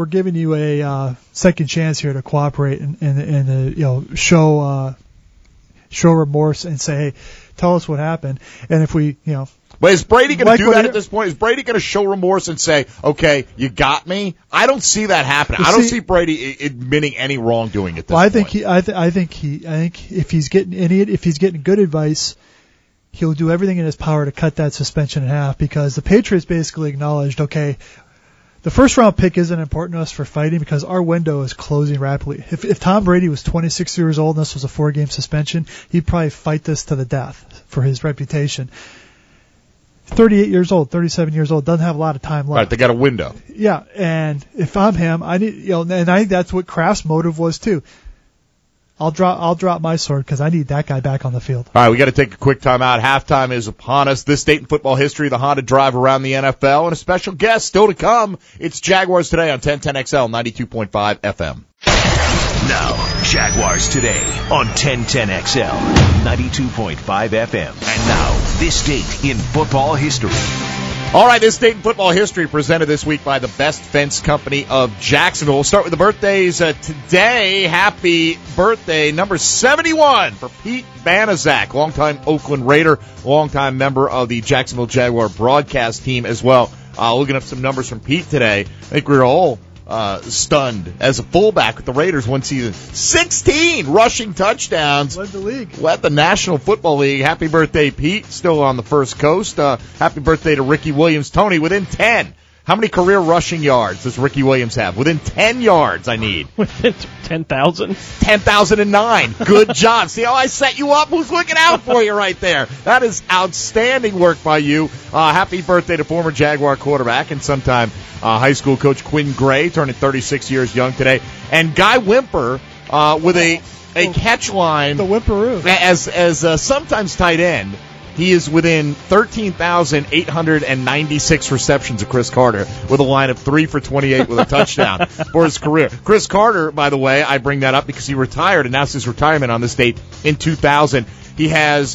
a second chance here to cooperate and show remorse and say, hey, tell us what happened. And if we, But is Brady going to do that at this point? Is Brady going to show remorse and say, okay, you got me? I don't see that happening. I don't see Brady admitting any wrongdoing at this point. I think if he's getting good advice, he'll do everything in his power to cut that suspension in half because the Patriots basically acknowledged, okay, the first round pick isn't important to us for fighting because our window is closing rapidly. If Tom Brady was 26 years old and this was a 4-game suspension, he'd probably fight this to the death for his reputation. 38 years old, 37 years old, doesn't have a lot of time left. Right, they got a window. Yeah, and if I'm him, I need, and I think that's what Kraft's motive was too. I'll drop my sword because I need that guy back on the field. All right, we got to take a quick time out. Halftime is upon us. This date in football history, the Honda drive around the NFL, and a special guest still to come. It's Jaguars Today on 1010XL 92.5 FM. Now, Jaguars Today on 1010XL 92.5 FM. And now, this date in football history. All right, this date in football history presented this week by the Best Fence Company of Jacksonville. We'll start with the birthdays today. Happy birthday, number 71 for Pete Banaszak, longtime Oakland Raider, longtime member of the Jacksonville Jaguar broadcast team as well. Looking up some numbers from Pete today. I think we were all stunned as a fullback with the Raiders one season. 16 rushing touchdowns. Led the league. Led the National Football League. Happy birthday, Pete. Still on the First Coast. Happy birthday to Ricky Williams. Tony, within 10. How many career rushing yards does Ricky Williams have? Within 10 yards, I need. Within 10,000? 10,009. Good job. See how I set you up? Who's looking out for you right there? That is outstanding work by you. Happy birthday to former Jaguar quarterback and sometime high school coach Quinn Gray, turning 36 years young today. And Guy Wimper with a catch line. The Wimperoo. As sometimes tight end. He is within 13,896 receptions of Chris Carter with a line of 3 for 28 with a touchdown for his career. Chris Carter, by the way, I bring that up because he retired, announced his retirement on this date in 2000. He has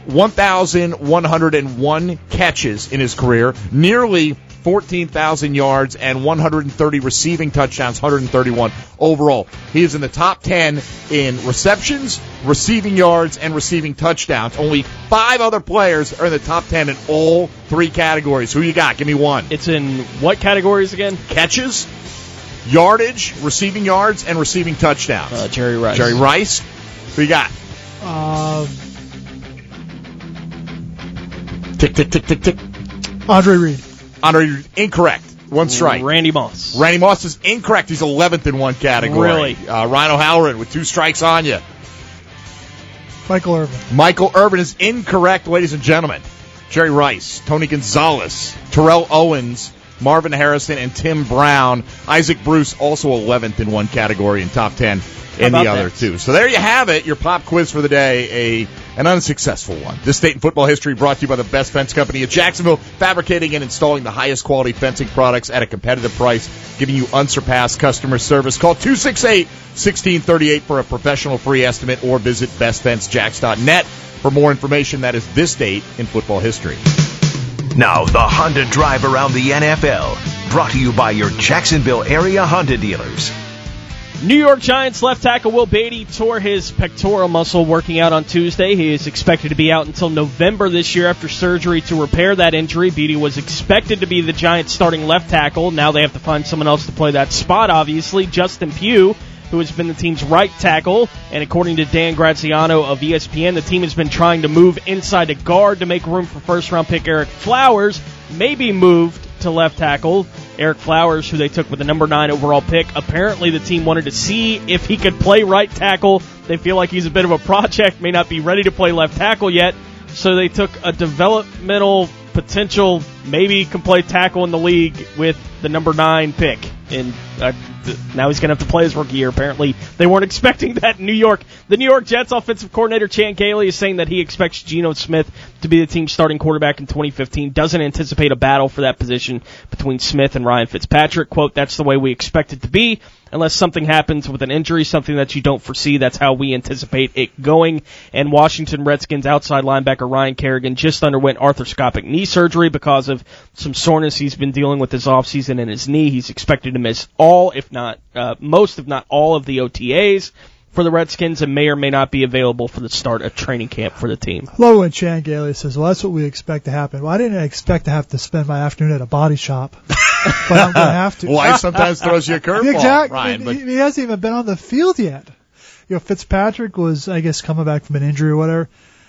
1,101 catches in his career, nearly 14,000 yards and 130 receiving touchdowns, 131 overall. He is in the top 10 in receptions, receiving yards, and receiving touchdowns. Only 5 other players are in the top 10 in all 3 categories. Who you got? Give me one. It's in what categories again? Catches, yardage, receiving yards, and receiving touchdowns. Jerry Rice. Jerry Rice. Who you got? Tick, tick, tick, tick, tick. Andre Reed. Andre, incorrect. One strike. Randy Moss. Randy Moss is incorrect. He's 11th in one category. Really? Ryan O'Halloran with 2 strikes on you. Michael Irvin. Michael Irvin is incorrect, ladies and gentlemen. Jerry Rice, Tony Gonzalez, Terrell Owens, Marvin Harrison, and Tim Brown. Isaac Bruce also 11th in one category and top 10 in the other two. So there you have it, your pop quiz for the day, an unsuccessful one. This State in Football History brought to you by the best fence company in Jacksonville, fabricating and installing the highest quality fencing products at a competitive price, giving you unsurpassed customer service. Call 268-1638 for a professional free estimate or visit bestfencejacks.net for more information. That is This State in Football History. Now, the Honda Drive around the NFL, brought to you by your Jacksonville area Honda dealers. New York Giants left tackle Will Beatty tore his pectoral muscle working out on Tuesday. He is expected to be out until November this year after surgery to repair that injury. Beatty was expected to be the Giants' starting left tackle. Now they have to find someone else to play that spot, obviously. Justin Pugh, who has been the team's right tackle, and according to Dan Graziano of ESPN, the team has been trying to move inside to guard to make room for first-round pick Eric Flowers, maybe moved to left tackle. Eric Flowers, who they took with the number 9 overall pick, apparently the team wanted to see if he could play right tackle. They feel like he's a bit of a project, may not be ready to play left tackle yet, so they took a developmental potential, maybe can play tackle in the league with the number 9 pick. And now he's going to have to play his rookie year. Apparently, they weren't expecting that in New York. The New York Jets offensive coordinator, Chan Gailey, is saying that he expects Geno Smith to be the team's starting quarterback in 2015. Doesn't anticipate a battle for that position between Smith and Ryan Fitzpatrick. Quote, "That's the way we expect it to be. Unless something happens with an injury, something that you don't foresee, that's how we anticipate it going." And Washington Redskins outside linebacker Ryan Kerrigan just underwent arthroscopic knee surgery because of some soreness he's been dealing with this offseason in his knee. He's expected to miss all, if not most, if not all, of the OTAs for the Redskins and may or may not be available for the start of training camp for the team. I love when Chan Gailey says, well, that's what we expect to happen. Well, I didn't expect to have to spend my afternoon at a body shop, but I'm going to have to. Life sometimes throws you a curveball, exactly. Ryan. But he hasn't even been on the field yet. You know, Fitzpatrick was, I guess, coming back from an injury or whatever.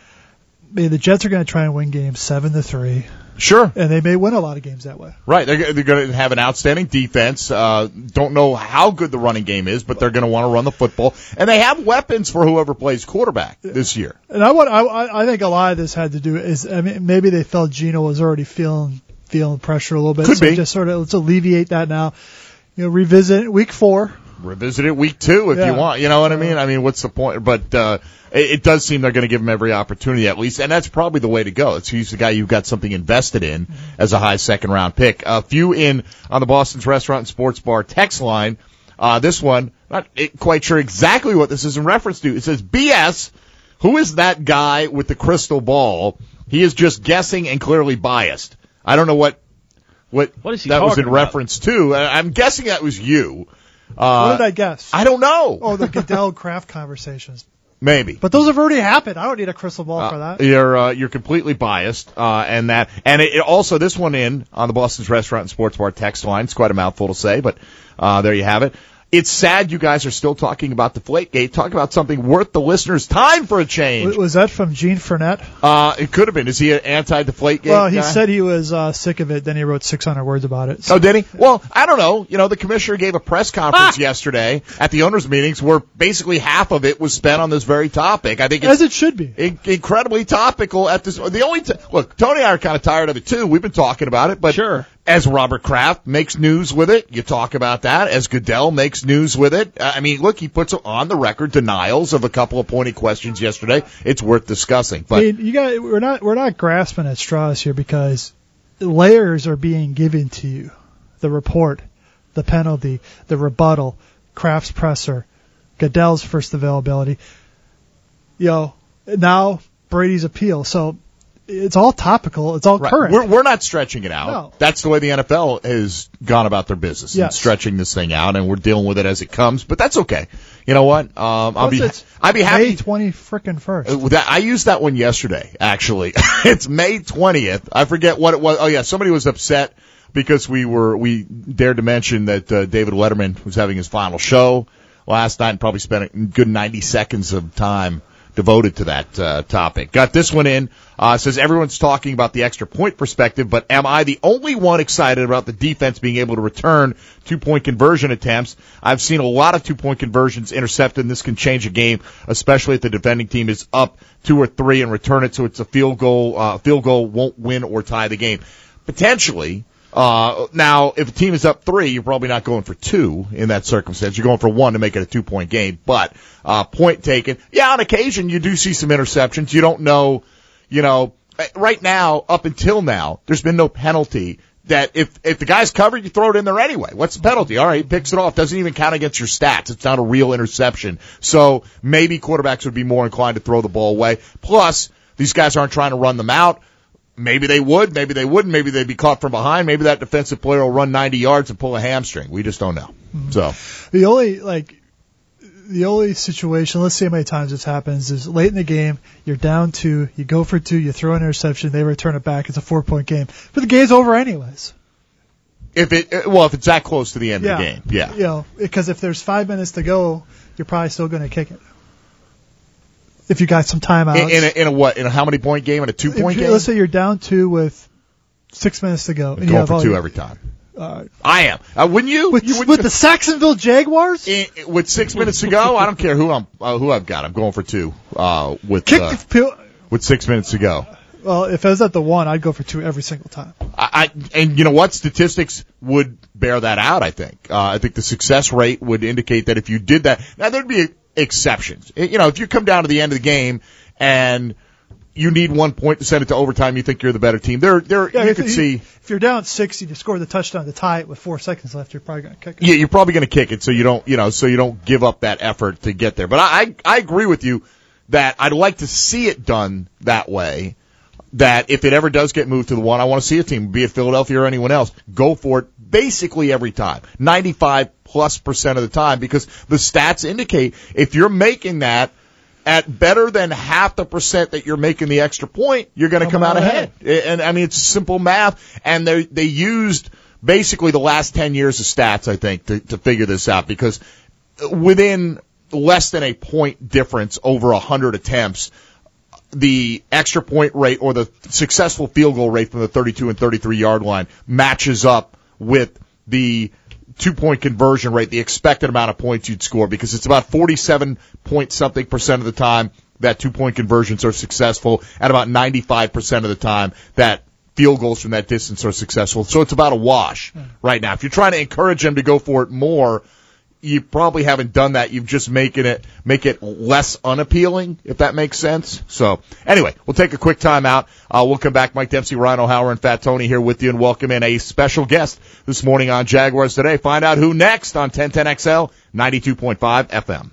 I mean, the Jets are going to try and win games 7-3. Sure. And they may win a lot of games that way. Right. They're going to have an outstanding defense. Don't know how good the running game is, but they're going to want to run the football. And they have weapons for whoever plays quarterback this year. And I think a lot of this had to do is, I mean, maybe they felt Geno was already feeling pressure a little bit. Could be. Just sort of, let's alleviate that now. You know, revisit it week 4. Revisit it week 2 if you want. You know what I mean? I mean, what's the point? But it does seem they're going to give him every opportunity at least, and that's probably the way to go. He's the guy you've got something invested in as a high second-round pick. A few in on the Boston's Restaurant and Sports Bar text line. This one, not quite sure exactly what this is in reference to. It says, BS, who is that guy with the crystal ball? He is just guessing and clearly biased. I don't know what is he that was in about? reference to. I'm guessing that was you. What did I guess? I don't know. Oh, the Goodell Kraft conversations. Maybe. But those have already happened. I don't need a crystal ball for that. You're completely biased, and it also, this one in on the Boston's Restaurant and Sports Bar text line. It's quite a mouthful to say, but there you have it. It's sad you guys are still talking about Deflategate. Talk about something worth the listeners' time for a change. Was that from Gene Fournette? It could have been. Is he an anti-Deflategate Well, he guy? said he was sick of it. Then he wrote 600 words about it. So. Oh, did he? Well, I don't know. You know, the commissioner gave a press conference yesterday at the owners' meetings where basically half of it was spent on this very topic. I think it's as it should be. Incredibly topical at this. Look, Tony and I are kind of tired of it too. We've been talking about it, but sure. As Robert Kraft makes news with it, you talk about that. As Goodell makes news with it, I mean, look, he puts on the record denials of a couple of pointed questions yesterday. It's worth discussing. But I mean, we're not grasping at straws here because layers are being given to you: the report, the penalty, the rebuttal, Kraft's presser, Goodell's first availability. You know, now Brady's appeal. So. It's all topical. It's all current. We're not stretching it out. No. That's the way the NFL has gone about their business. Yes. And stretching this thing out, and we're dealing with it as it comes. But that's okay. You know what? I'd be happy. May 21st. I used that one yesterday. Actually, it's May 20th. I forget what it was. Oh yeah, somebody was upset because we dared to mention that David Letterman was having his final show last night and probably spent a good 90 seconds of time devoted to that topic. Got this one in. Says everyone's talking about the extra point perspective, but am I the only one excited about the defense being able to return 2-point conversion attempts? I've seen a lot of 2-point conversions intercepted, and this can change a game, especially if the defending team is up 2 or 3 and return it so it's a field goal. Field goal won't win or tie the game. Potentially. Now, if a team is up 3, you're probably not going for 2 in that circumstance. You're going for 1 to make it a 2-point game. But point taken. Yeah, on occasion you do see some interceptions. You don't know, right now, up until now, there's been no penalty that if the guy's covered, you throw it in there anyway. What's the penalty? All right, he picks it off. Doesn't even count against your stats. It's not a real interception. So maybe quarterbacks would be more inclined to throw the ball away. Plus, these guys aren't trying to run them out. Maybe they would, maybe they wouldn't, maybe they'd be caught from behind, maybe that defensive player will run 90 yards and pull a hamstring. We just don't know. Mm-hmm. So the only situation, let's see how many times this happens, is late in the game, you're down 2, you go for 2, you throw an interception, they return it back, it's a 4-point game. But the game's over anyways. If it's that close to the end of the game, yeah. Because if there's 5 minutes to go, you're probably still going to kick it. If you got some timeouts. In a how many point game? In a 2-point game? Let's say you're down 2 with 6 minutes to go. And going for 2 every time. I am. Wouldn't you? With the Saxonville Jaguars? With 6 minutes to go, I don't care who I've got. I'm going for 2 with 6 minutes to go. Well, if I was at the 1, I'd go for 2 every single time. And you know what? Statistics would bear that out, I think. I think the success rate would indicate that if you did that, now there'd be exceptions. If you come down to the end of the game and you need 1 point to send it to overtime, you think you're the better team. If you're down 6 and you score the touchdown to tie it with 4 seconds left, you're probably going to kick it. Yeah, you're probably going to kick it so you don't give up that effort to get there. But I agree with you that I'd like to see it done that way. That if it ever does get moved to the 1, I want to see a team, be it Philadelphia or anyone else, go for it basically every time, 95+% of the time, because the stats indicate if you're making that at better than half the percent that you're making the extra point, you're going to come out ahead. And I mean, it's simple math, and they used basically the last 10 years of stats, I think, to figure this out, because within less than a point difference over 100 attempts, the extra point rate or the successful field goal rate from the 32 and 33 yard line matches up with the 2-point conversion rate, the expected amount of points you'd score, because it's about 47-point-something% of the time that 2-point conversions are successful, and about 95% of the time that field goals from that distance are successful. So it's about a wash right now. If you're trying to encourage them to go for it more, you probably haven't done that. You've just make it less unappealing, if that makes sense. So anyway, we'll take a quick time out. We'll come back. Mike Dempsey, Ryan O'Halloran, and Fat Tony here with you, and welcome in a special guest this morning on Jaguars Today. Find out who next on 1010XL 92.5 FM.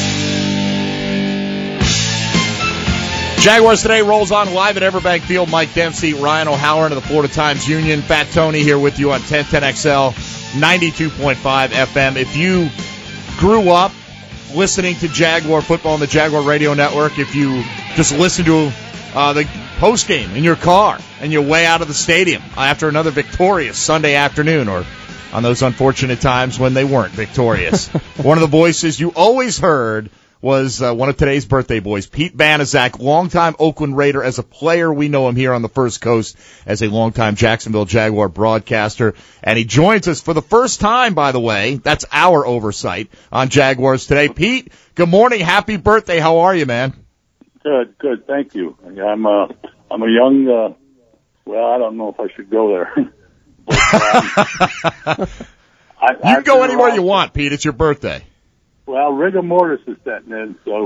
Jaguars Today rolls on live at Everbank Field. Mike Dempsey, Ryan O'Halloran of the Florida Times-Union, Fat Tony here with you on 1010XL 92.5 FM. If you grew up listening to Jaguar football on the Jaguar Radio Network, if you just listen to the postgame in your car and your way out of the stadium after another victorious Sunday afternoon, or on those unfortunate times when they weren't victorious, one of the voices you always heard was one of today's birthday boys, Pete Banaszak, longtime Oakland Raider. As a player, we know him here on the First Coast as a longtime Jacksonville Jaguar broadcaster. And he joins us for the first time, by the way. That's our oversight on Jaguars Today. Pete, good morning. Happy birthday. How are you, man? Good. Thank you. I'm a young, I don't know if I should go there. But, you can go anywhere you want, Pete. It's your birthday. Well, rigor mortis is setting in, so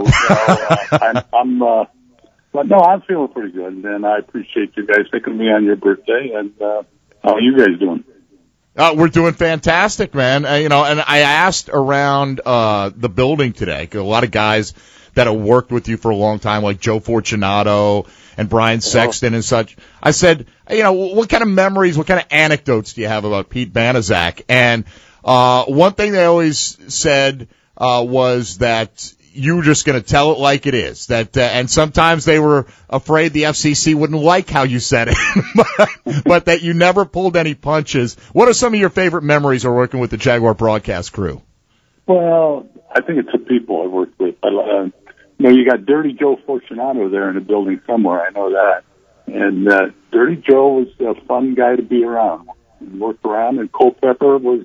but no, I'm feeling pretty good, and I appreciate you guys thinking of me on your birthday. And how are you guys doing? We're doing fantastic, man. And I asked around the building today, 'cause a lot of guys that have worked with you for a long time, like Joe Fortunato and Brian Sexton and such. I said, what kind of memories, what kind of anecdotes do you have about Pete Banaszak? And one thing they always said was that you were just going to tell it like it is. That and sometimes they were afraid the FCC wouldn't like how you said it, but that you never pulled any punches. What are some of your favorite memories of working with the Jaguar broadcast crew? Well, I think it's the people I worked with. You got Dirty Joe Fortunato there in the building somewhere. I know that. And Dirty Joe was a fun guy to be around. He worked around, and Culpepper was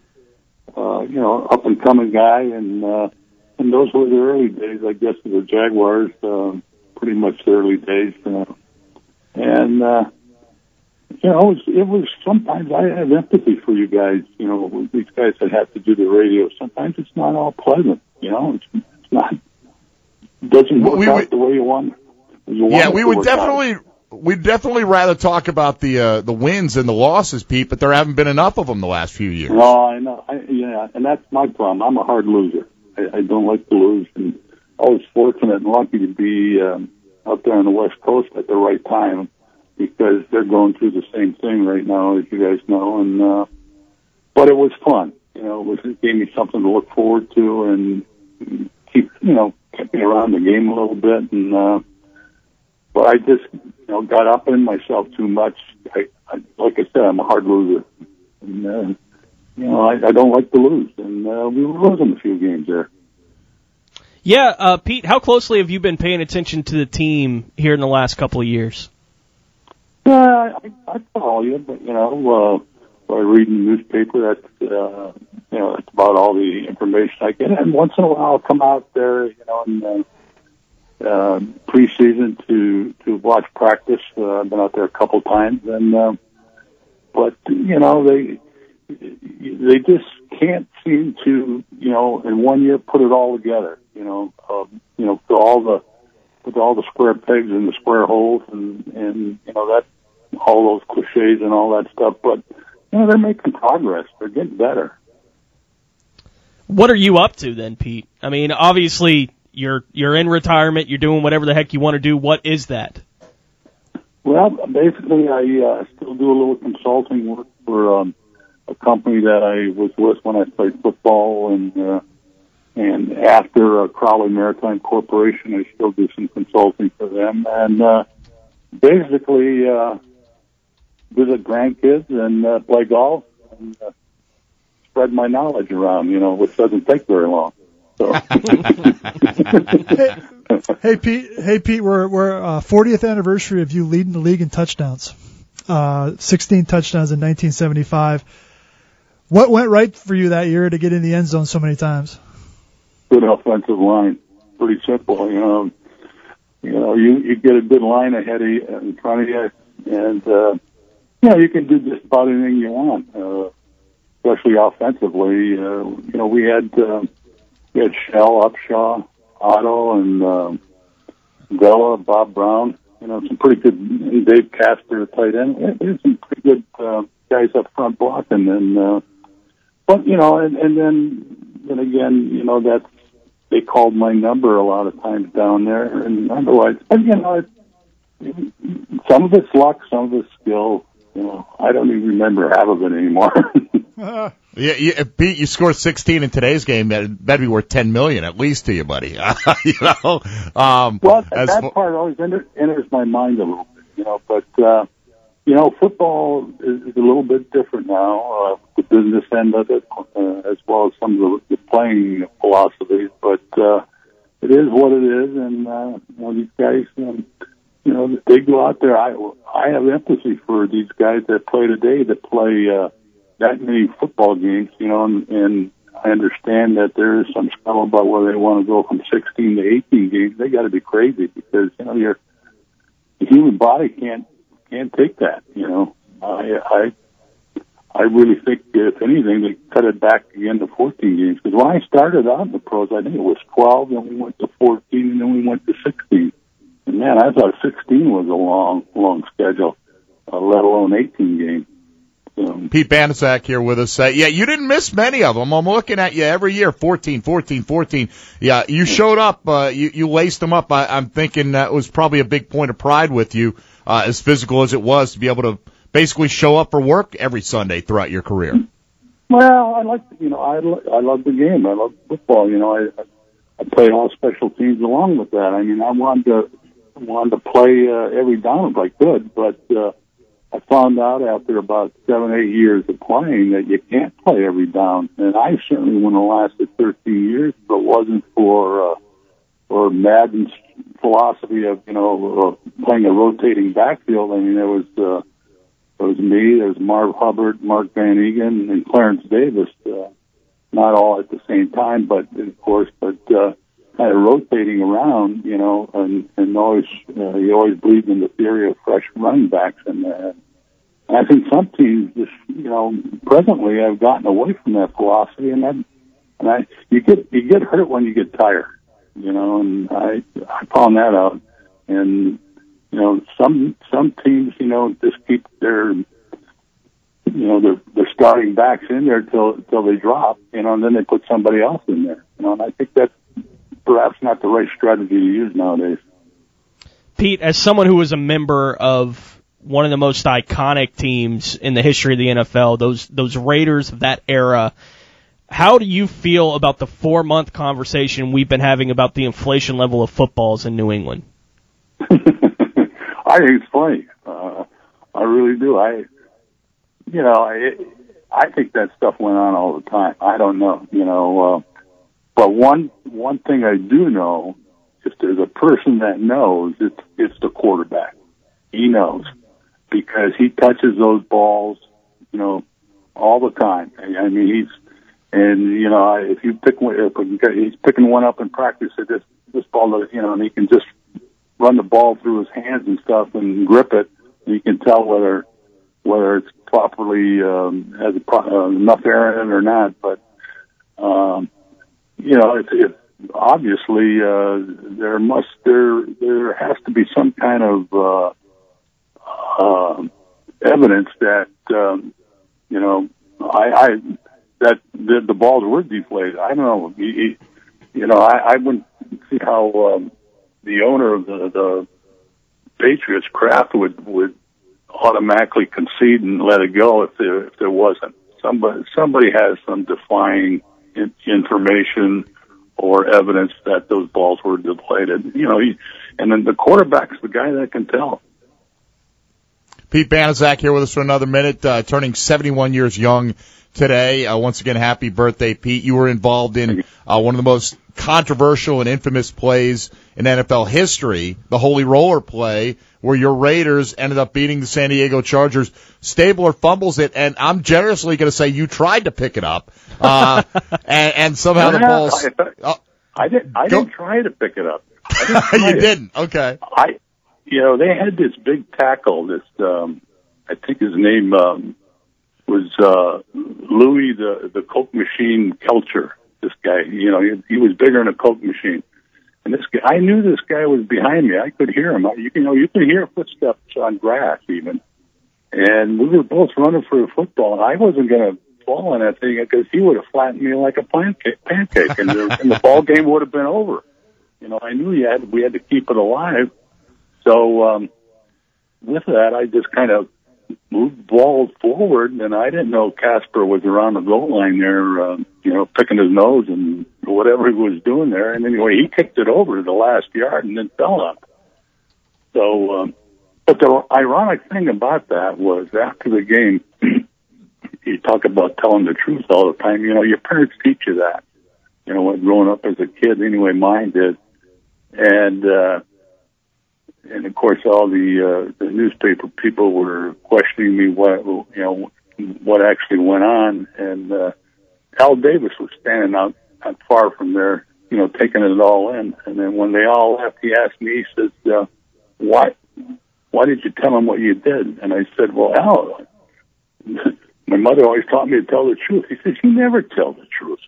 up and coming guy, and those were the early days, I guess, of the Jaguars. Pretty much the early days, and you know, it was sometimes I have empathy for you guys, you know, these guys that have to do the radio. Sometimes it's not all pleasant, you know, it's not, it doesn't work out the way you want. We'd definitely rather talk about the wins and the losses, Pete, but there haven't been enough of them the last few years. No, I know. And that's my problem. I'm a hard loser. I don't like to lose, and I was fortunate and lucky to be out there on the West Coast at the right time, because they're going through the same thing right now, as you guys know. And but it was fun. You know, it gave me something to look forward to and keep me around the game a little bit. And but I just got up in myself too much. Like I said, I'm a hard loser, and I don't like to lose. And we were losing a few games there. Yeah, Pete, how closely have you been paying attention to the team here in the last couple of years? Yeah, I follow you, but by reading the newspaper, that's about all the information I get. And once in a while, I'll come out there, in preseason to watch practice. I've been out there a couple times, and but they just can't seem to in 1 year put it all together. Put all the square pegs in the square holes, and that all those cliches and all that stuff. But they're making progress. They're getting better. What are you up to then, Pete? I mean, obviously you're in retirement. You're doing whatever the heck you want to do. What is that? Well, basically, I still do a little consulting work for a company that I was with when I played football, and after Crowley Maritime Corporation, I still do some consulting for them, and basically visit grandkids and play golf and spread my knowledge around, which doesn't take very long. So. Hey Pete, we're 40th anniversary of you leading the league in touchdowns. 16 touchdowns in 1975. What went right for you that year to get in the end zone so many times? Good offensive line. Pretty simple, you get a good line ahead of you, in front of you, and you can do just about anything you want, especially offensively. We had Shell, Upshaw, Otto, and Vela, Bob Brown. Some pretty good. Dave Casper, tight end. There's some pretty good guys up front blocking, and but and then again, that's they called my number a lot of times down there, and otherwise, but some of it's luck, some of it's skill. I don't even remember half of it anymore. Yeah, Pete, you scored 16 in today's game. That'd be worth $10 million at least to you, buddy. Well, that part always enters my mind a little bit, but football is a little bit different now, the business end of it, as well as some of the playing philosophies. But it is what it is, and these guys, they go out there. I have empathy for these guys that play today, that play that many football games, and I understand that there is some skill about whether they want to go from 16 to 18 games. They got to be crazy, because the human body can't take that. I really think, if anything, they cut it back again to 14 games. Because when I started out in the pros, I think it was 12, then we went to 14, and then we went to 16. And man, I thought 16 was a long schedule, let alone 18 games. Pete Banaszak here with us. You didn't miss many of them. I'm looking at you every year, 14. Yeah, you showed up. You laced them up. I'm thinking that was probably a big point of pride with you, as physical as it was, to be able to basically show up for work every Sunday throughout your career. Well, I like, I love the game. I love football. I played all special teams along with that. I mean, I wanted to play every down if I could, but I found out after about 7-8 years of playing that you can't play every down. And I certainly wouldn't have lasted 13 years if it wasn't for Madden's philosophy of playing a rotating backfield. I mean, there was me, there was Marv Hubbard, Mark Van Egan, and Clarence Davis. Not all at the same time, but of course, kind of rotating around, and always, you always believed in the theory of fresh running backs, and And I think some teams just, presently have gotten away from that philosophy, you get hurt when you get tired, and I found that out. And, some teams, just keep their starting backs in there till they drop, and then they put somebody else in there, and I think that's perhaps not the right strategy to use nowadays. Pete, as someone who was a member of one of the most iconic teams in the history of the NFL, those Raiders of that era, how do you feel about the 4-month conversation we've been having about the inflation level of footballs in New England? I think it's funny. I really do. I think that stuff went on all the time. I don't know, but one thing I do know, if there's a person that knows, it's the quarterback. He knows, because he touches those balls, all the time. I mean, if you pick one, if he's picking one up in practice, this ball, and he can just run the ball through his hands and stuff and grip it, and you can tell whether it's properly has enough air in it or not. But it's obviously there has to be some kind of evidence that that the balls were deflated. I don't know. I wouldn't see how the owner of the Patriots, Kraft, would automatically concede and let it go if there wasn't somebody has some defying information or evidence that those balls were deflated. And then the quarterback's the guy that can tell. Pete Banaszak here with us for another minute, turning 71 years young today. Once again, happy birthday, Pete. You were involved in one of the most controversial and infamous plays in NFL history, the Holy Roller play, where your Raiders ended up beating the San Diego Chargers. Stabler fumbles it, and I'm generously going to say you tried to pick it up, and somehow the ball's... I didn't try to pick it up. You didn't? Okay. They had this big tackle, I think his name was Louis the Coke Machine Kelcher. This guy, he was bigger than a Coke machine. And this guy, I knew this guy was behind me. I could hear him. You can hear footsteps on grass even. And we were both running for a football, and I wasn't going to fall on that thing because he would have flattened me like a pancake, and the ball game would have been over. I knew we had to keep it alive. So with that, I just kind of moved the ball forward, and I didn't know Casper was around the goal line there, picking his nose and whatever he was doing there. And anyway, he kicked it over to the last yard and then fell up. So, but the ironic thing about that was after the game, you talk about telling the truth all the time. Your parents teach you that. When growing up as a kid, anyway, mine did. And of course, all the newspaper people were questioning me what actually went on. And Al Davis was standing out not far from there, taking it all in. And then when they all left, he asked me, he says, "Why did you tell him what you did?" And I said, "Well, Al, my mother always taught me to tell the truth." He says, "You never tell the truth."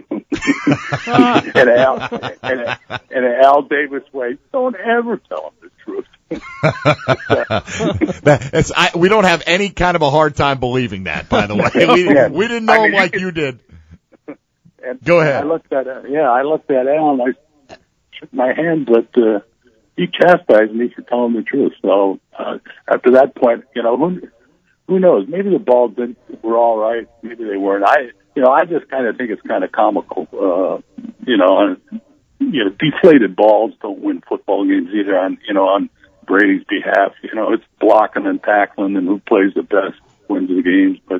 and Al Davis way, "Don't ever tell him the truth." We don't have any kind of a hard time believing that, by the way. We didn't know him like you did. Go ahead. I looked at Al and I shook my hand, but he chastised me for telling the truth. So after that point, who knows? Maybe the balls were all right. Maybe they weren't. I just kind of think it's kind of comical. Deflated balls don't win football games either on Brady's behalf. It's blocking and tackling, and who plays the best wins the games. But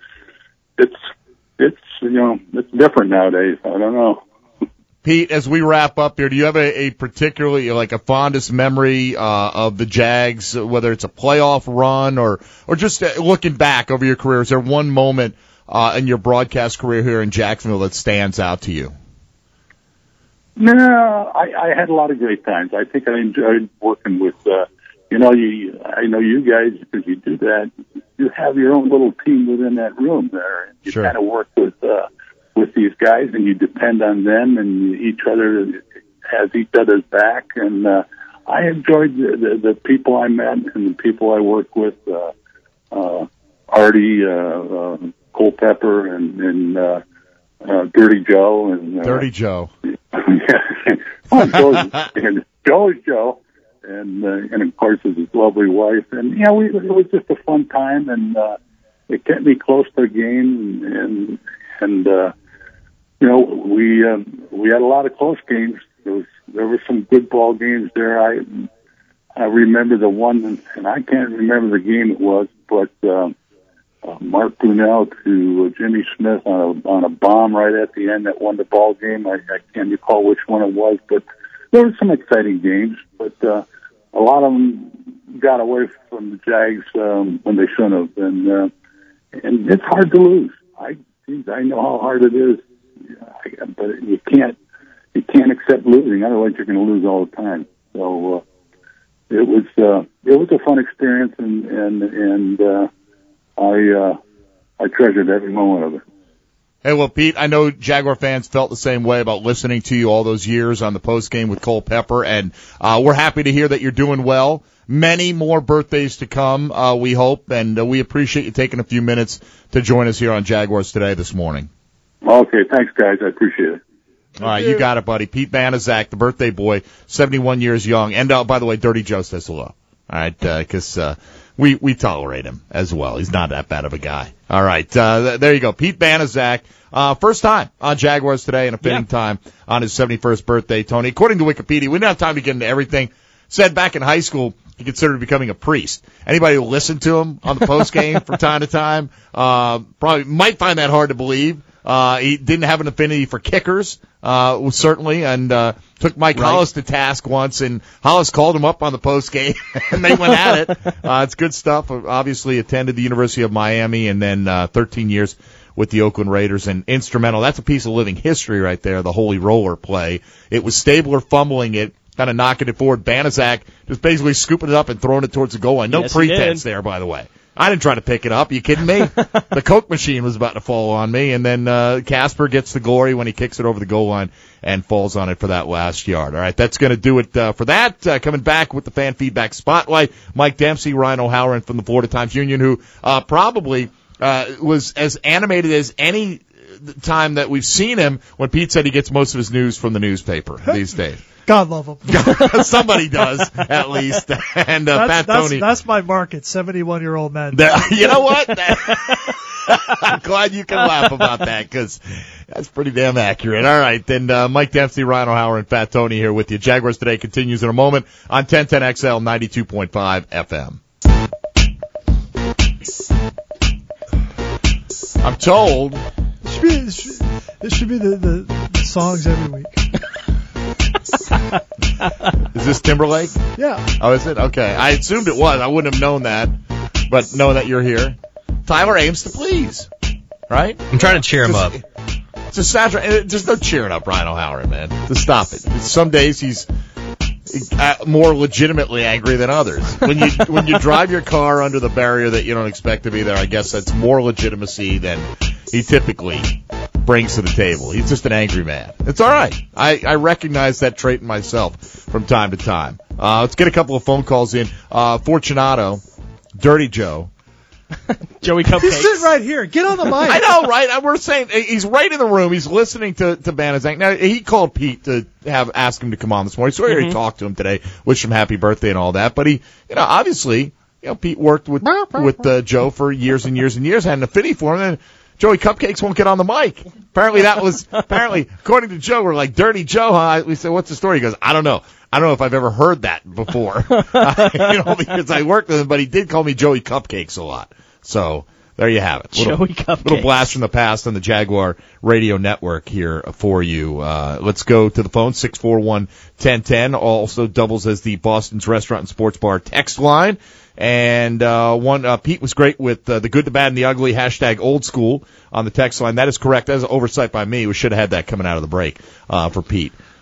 it's different nowadays. I don't know. Pete, as we wrap up here, do you have a particularly a fondest memory of the Jags, whether it's a playoff run or just looking back over your career? Is there one moment in your broadcast career here in Jacksonville that stands out to you? No, I had a lot of great times. I think I enjoyed working with I know you guys, because you do that, you have your own little team within that room there. You kind of work with these guys, and you depend on them, and each other has each other's back. And I enjoyed the people I met and the people I worked with. Artie, Culpepper, and Dirty Joe, and Dirty Joe. Joe's Joe. And of course, his lovely wife, and it was just a fun time, and it kept me close to the game, and we had a lot of close games. There were some good ball games there. I remember the one, and I can't remember the game it was, but Mark Brunell to Jimmy Smith on a bomb right at the end that won the ball game. I can't recall which one it was, but there were some exciting games, but a lot of them got away from the Jags when they shouldn't have, and it's hard to lose. I know how hard it is, but you can't accept losing. Otherwise, you're going to lose all the time. So it was a fun experience, and I treasured every moment of it. Hey, well, Pete, I know Jaguar fans felt the same way about listening to you all those years on the postgame with Culpepper, and we're happy to hear that you're doing well. Many more birthdays to come, we hope, and we appreciate you taking a few minutes to join us here on Jaguars Today this morning. Okay, thanks, guys. I appreciate it. All right, you got it, buddy. Pete Banaszak, the birthday boy, 71 years young. And, by the way, Dirty Joe says hello. All right, because we tolerate him as well. He's not that bad of a guy. All right, there you go. Pete Banaszak, first time on Jaguars Today and a fitting time on his 71st birthday, Tony. According to Wikipedia, we didn't have time to get into everything. Said back in high school, he considered becoming a priest. Anybody who listened to him on the post game from time to time probably might find that hard to believe. He didn't have an affinity for kickers, certainly, and took Mike Hollis to task once, and Hollis called him up on the post game, and they went at it. It's good stuff. Obviously attended the University of Miami, and then 13 years with the Oakland Raiders, and instrumental. That's a piece of living history right there, the Holy Roller play. It was Stabler fumbling it, kind of knocking it forward. Banaszak just basically scooping it up and throwing it towards the goal line. No pretense there, by the way. I didn't try to pick it up. Are you kidding me? The Coke machine was about to fall on me, and then Casper gets the glory when he kicks it over the goal line and falls on it for that last yard. All right, that's going to do it for that. Coming back with the fan feedback spotlight, Mike Dempsey, Ryan O'Halloran from the Florida Times-Union, who probably was as animated as any time that we've seen him when Pete said he gets most of his news from the newspaper these days. God love him. Somebody does, at least. And Pat Tony. That's my market, 71-year-old men. You know what? I'm glad you can laugh about that, because that's pretty damn accurate. All right, then Mike Dempsey, Ryan O'Halloran, and Pat Tony here with you. Jaguars Today continues in a moment on 1010XL 92.5 FM. I'm told. It should be the songs every week. Is this Timberlake? Yeah. Oh, is it? Okay. I assumed it was. I wouldn't have known that. But knowing that you're here. Tyler aims to please. Right? I'm trying to cheer him up. It's a soundtrack. There's no cheering up Ryan O'Halloran, man. Just stop it. Some days he's more legitimately angry than others. When you drive your car under the barrier that you don't expect to be there, I guess that's more legitimacy than he typically brings to the table. He's just an angry man. It's all right. I recognize that trait in myself from time to time. Let's get a couple of phone calls in. Fortunato, Dirty Joe. Joey Cupcakes. He's sitting right here. Get on the mic. I know, right? We're saying he's right in the room. He's listening to Banaszak. Now, he called Pete to ask him to come on this morning. So he already talked to him today, wished him happy birthday and all that. But he, obviously, Pete worked with Joe for years and years and years, had an affinity for him, and Joey Cupcakes won't get on the mic. Apparently, according to Joe, we're like, Dirty Joe, huh? We said, what's the story? He goes, I don't know. I don't know if I've ever heard that before, because I worked with him, but he did call me Joey Cupcakes a lot. So there you have it. Joey Cupcakes. Little blast from the past on the Jaguar Radio Network here for you. Let's go to the phone, 641-1010. Also doubles as the Boston's Restaurant and Sports Bar text line. And Pete was great with the good, the bad, and the ugly, #old school on the text line. That is correct. That is an oversight by me. We should have had that coming out of the break for Pete.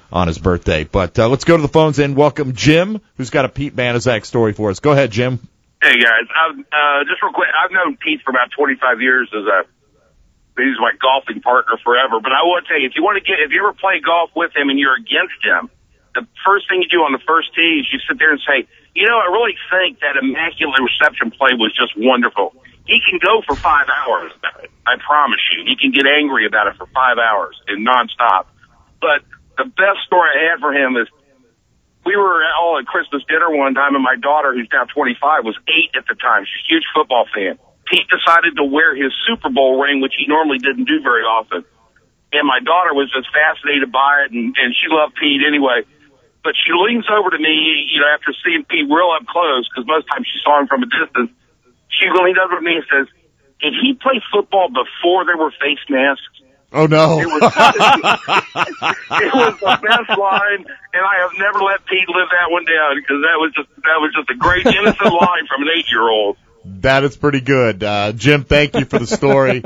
on his birthday. But let's go to the phones and welcome Jim, who's got a Pete Banaszak story for us. Go ahead, Jim. Hey, guys. Just real quick, I've known Pete for about 25 years he's my golfing partner forever. But I will tell you, if you ever play golf with him and you're against him, the first thing you do on the first tee is you sit there and say, I really think that immaculate reception play was just wonderful. He can go for 5 hours about it. I promise you. He can get angry about it for 5 hours and nonstop. But the best story I had for him is we were all at Christmas dinner one time, and my daughter, who's now 25, was 8 at the time. She's a huge football fan. Pete decided to wear his Super Bowl ring, which he normally didn't do very often. And my daughter was just fascinated by it, and she loved Pete anyway. But she leans over to me, after seeing Pete real up close, because most times she saw him from a distance. She leans over to me and says, did he play football before there were face masks? Oh, no. It was the best line, and I have never let Pete live that one down, because that was just a great innocent line from an 8-year-old. That is pretty good. Jim, thank you for the story.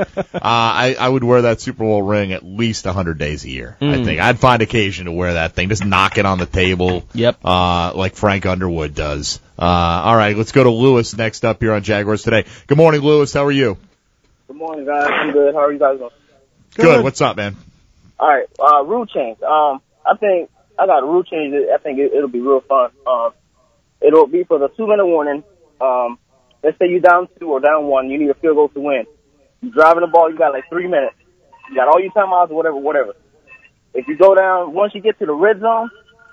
I would wear that Super Bowl ring at least 100 days a year. I think I'd find occasion to wear that thing. Just knock it on the table. Yep. Like Frank Underwood does. All right, let's go to Lewis next up here on Jaguars Today. Good morning, Lewis. How are you? Good morning, guys. I'm good. How are you guys doing? Good. What's up, man? All right. Rule change. I think I got a rule change. I think it'll be real fun. It'll be for the 2-minute warning. Let's say you're down 2 or down 1. You need a field goal to win. You're driving the ball. You got like 3 minutes. You got all your timeouts or whatever. If you go down, once you get to the red zone,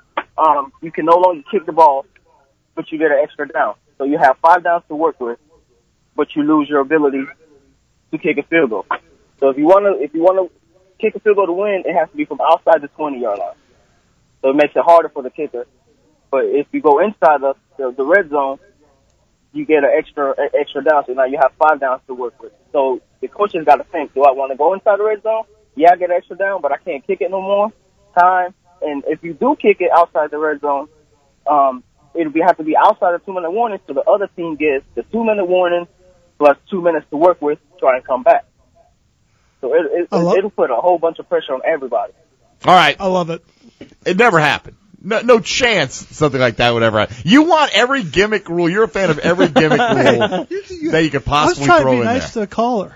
you can no longer kick the ball, but you get an extra down. So you have 5 downs to work with, but you lose your ability to kick a field goal. So if you want to kick a field goal to win, it has to be from outside the 20-yard line. So it makes it harder for the kicker. But if you go inside the red zone, you get an extra down. So now you have 5 downs to work with. So the coaches got to think, do I want to go inside the red zone? Yeah, I get an extra down, but I can't kick it no more. Time. And if you do kick it outside the red zone, it'll have to be outside the 2-minute warning, so the other team gets the 2-minute warning plus 2 minutes to work with to try and come back. So it'll put a whole bunch of pressure on everybody. All right. I love it. It never happened. No chance something like that would ever happen. You want every gimmick rule. You're a fan of every gimmick rule that you could possibly throw in there. I was trying to be nice to the caller.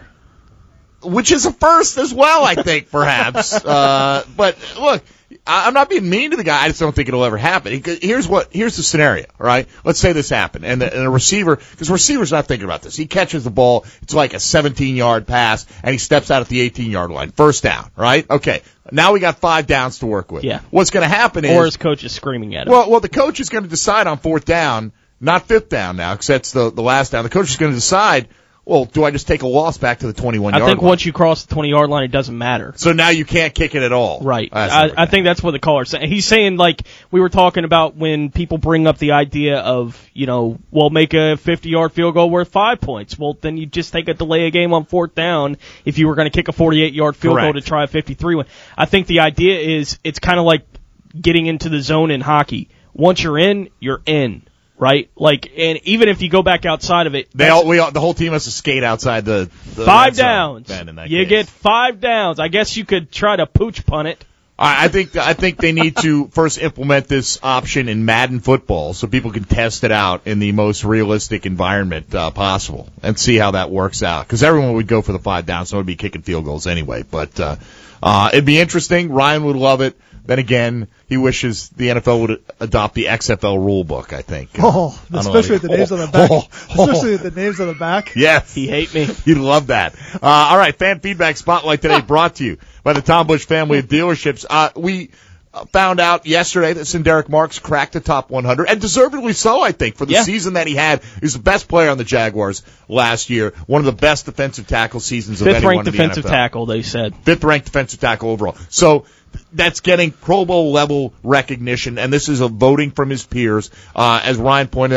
Which is a first as well, I think, perhaps. But look, I'm not being mean to the guy. I just don't think it'll ever happen. Here's the scenario, all right? Let's say this happened, and a receiver, because receiver's not thinking about this. He catches the ball. It's like a 17-yard pass, and he steps out at the 18-yard line. First down, right? Okay. Now we got 5 downs to work with. Yeah. What's going to happen is... Or his coach is screaming at him. Well, the coach is going to decide on 4th down, not 5th down now, because that's the last down. The coach is going to decide, well, do I just take a loss back to the 21-yard line? I think once you cross the 20-yard line, it doesn't matter. So now you can't kick it at all. Right. I think that's what the caller's saying. He's saying, like, we were talking about when people bring up the idea of, make a 50-yard field goal worth 5 points. Well, then you just take a delay a game on 4th down if you were going to kick a 48-yard field goal to try a 53 win. I think the idea is it's kind of like getting into the zone in hockey. Once you're in, you're in. Right? Like, and even if you go back outside of it, the whole team has to skate outside the 5 downs. You get 5 downs. I guess you could try to pooch punt it. I think they need to first implement this option in Madden football so people can test it out in the most realistic environment possible and see how that works out. Because everyone would go for the 5 downs, so it would be kicking field goals anyway. But it'd be interesting. Ryan would love it. Then again, he wishes the NFL would adopt the XFL rule book, I think. Especially with the names on the back. Especially with the names on the back. Yes. He hate me. You'd love that. All right, Fan Feedback Spotlight today brought to you by the Tom Bush family of dealerships. We found out yesterday that Sinderick Marks cracked the top 100, and deservedly so, I think, for the season that he had. He was the best player on the Jaguars last year, one of the best defensive tackle seasons of anyone in the NFL. 5th ranked defensive tackle, they said. 5th ranked defensive tackle overall. So that's getting Pro Bowl level recognition, and this is a voting from his peers. As Ryan pointed out,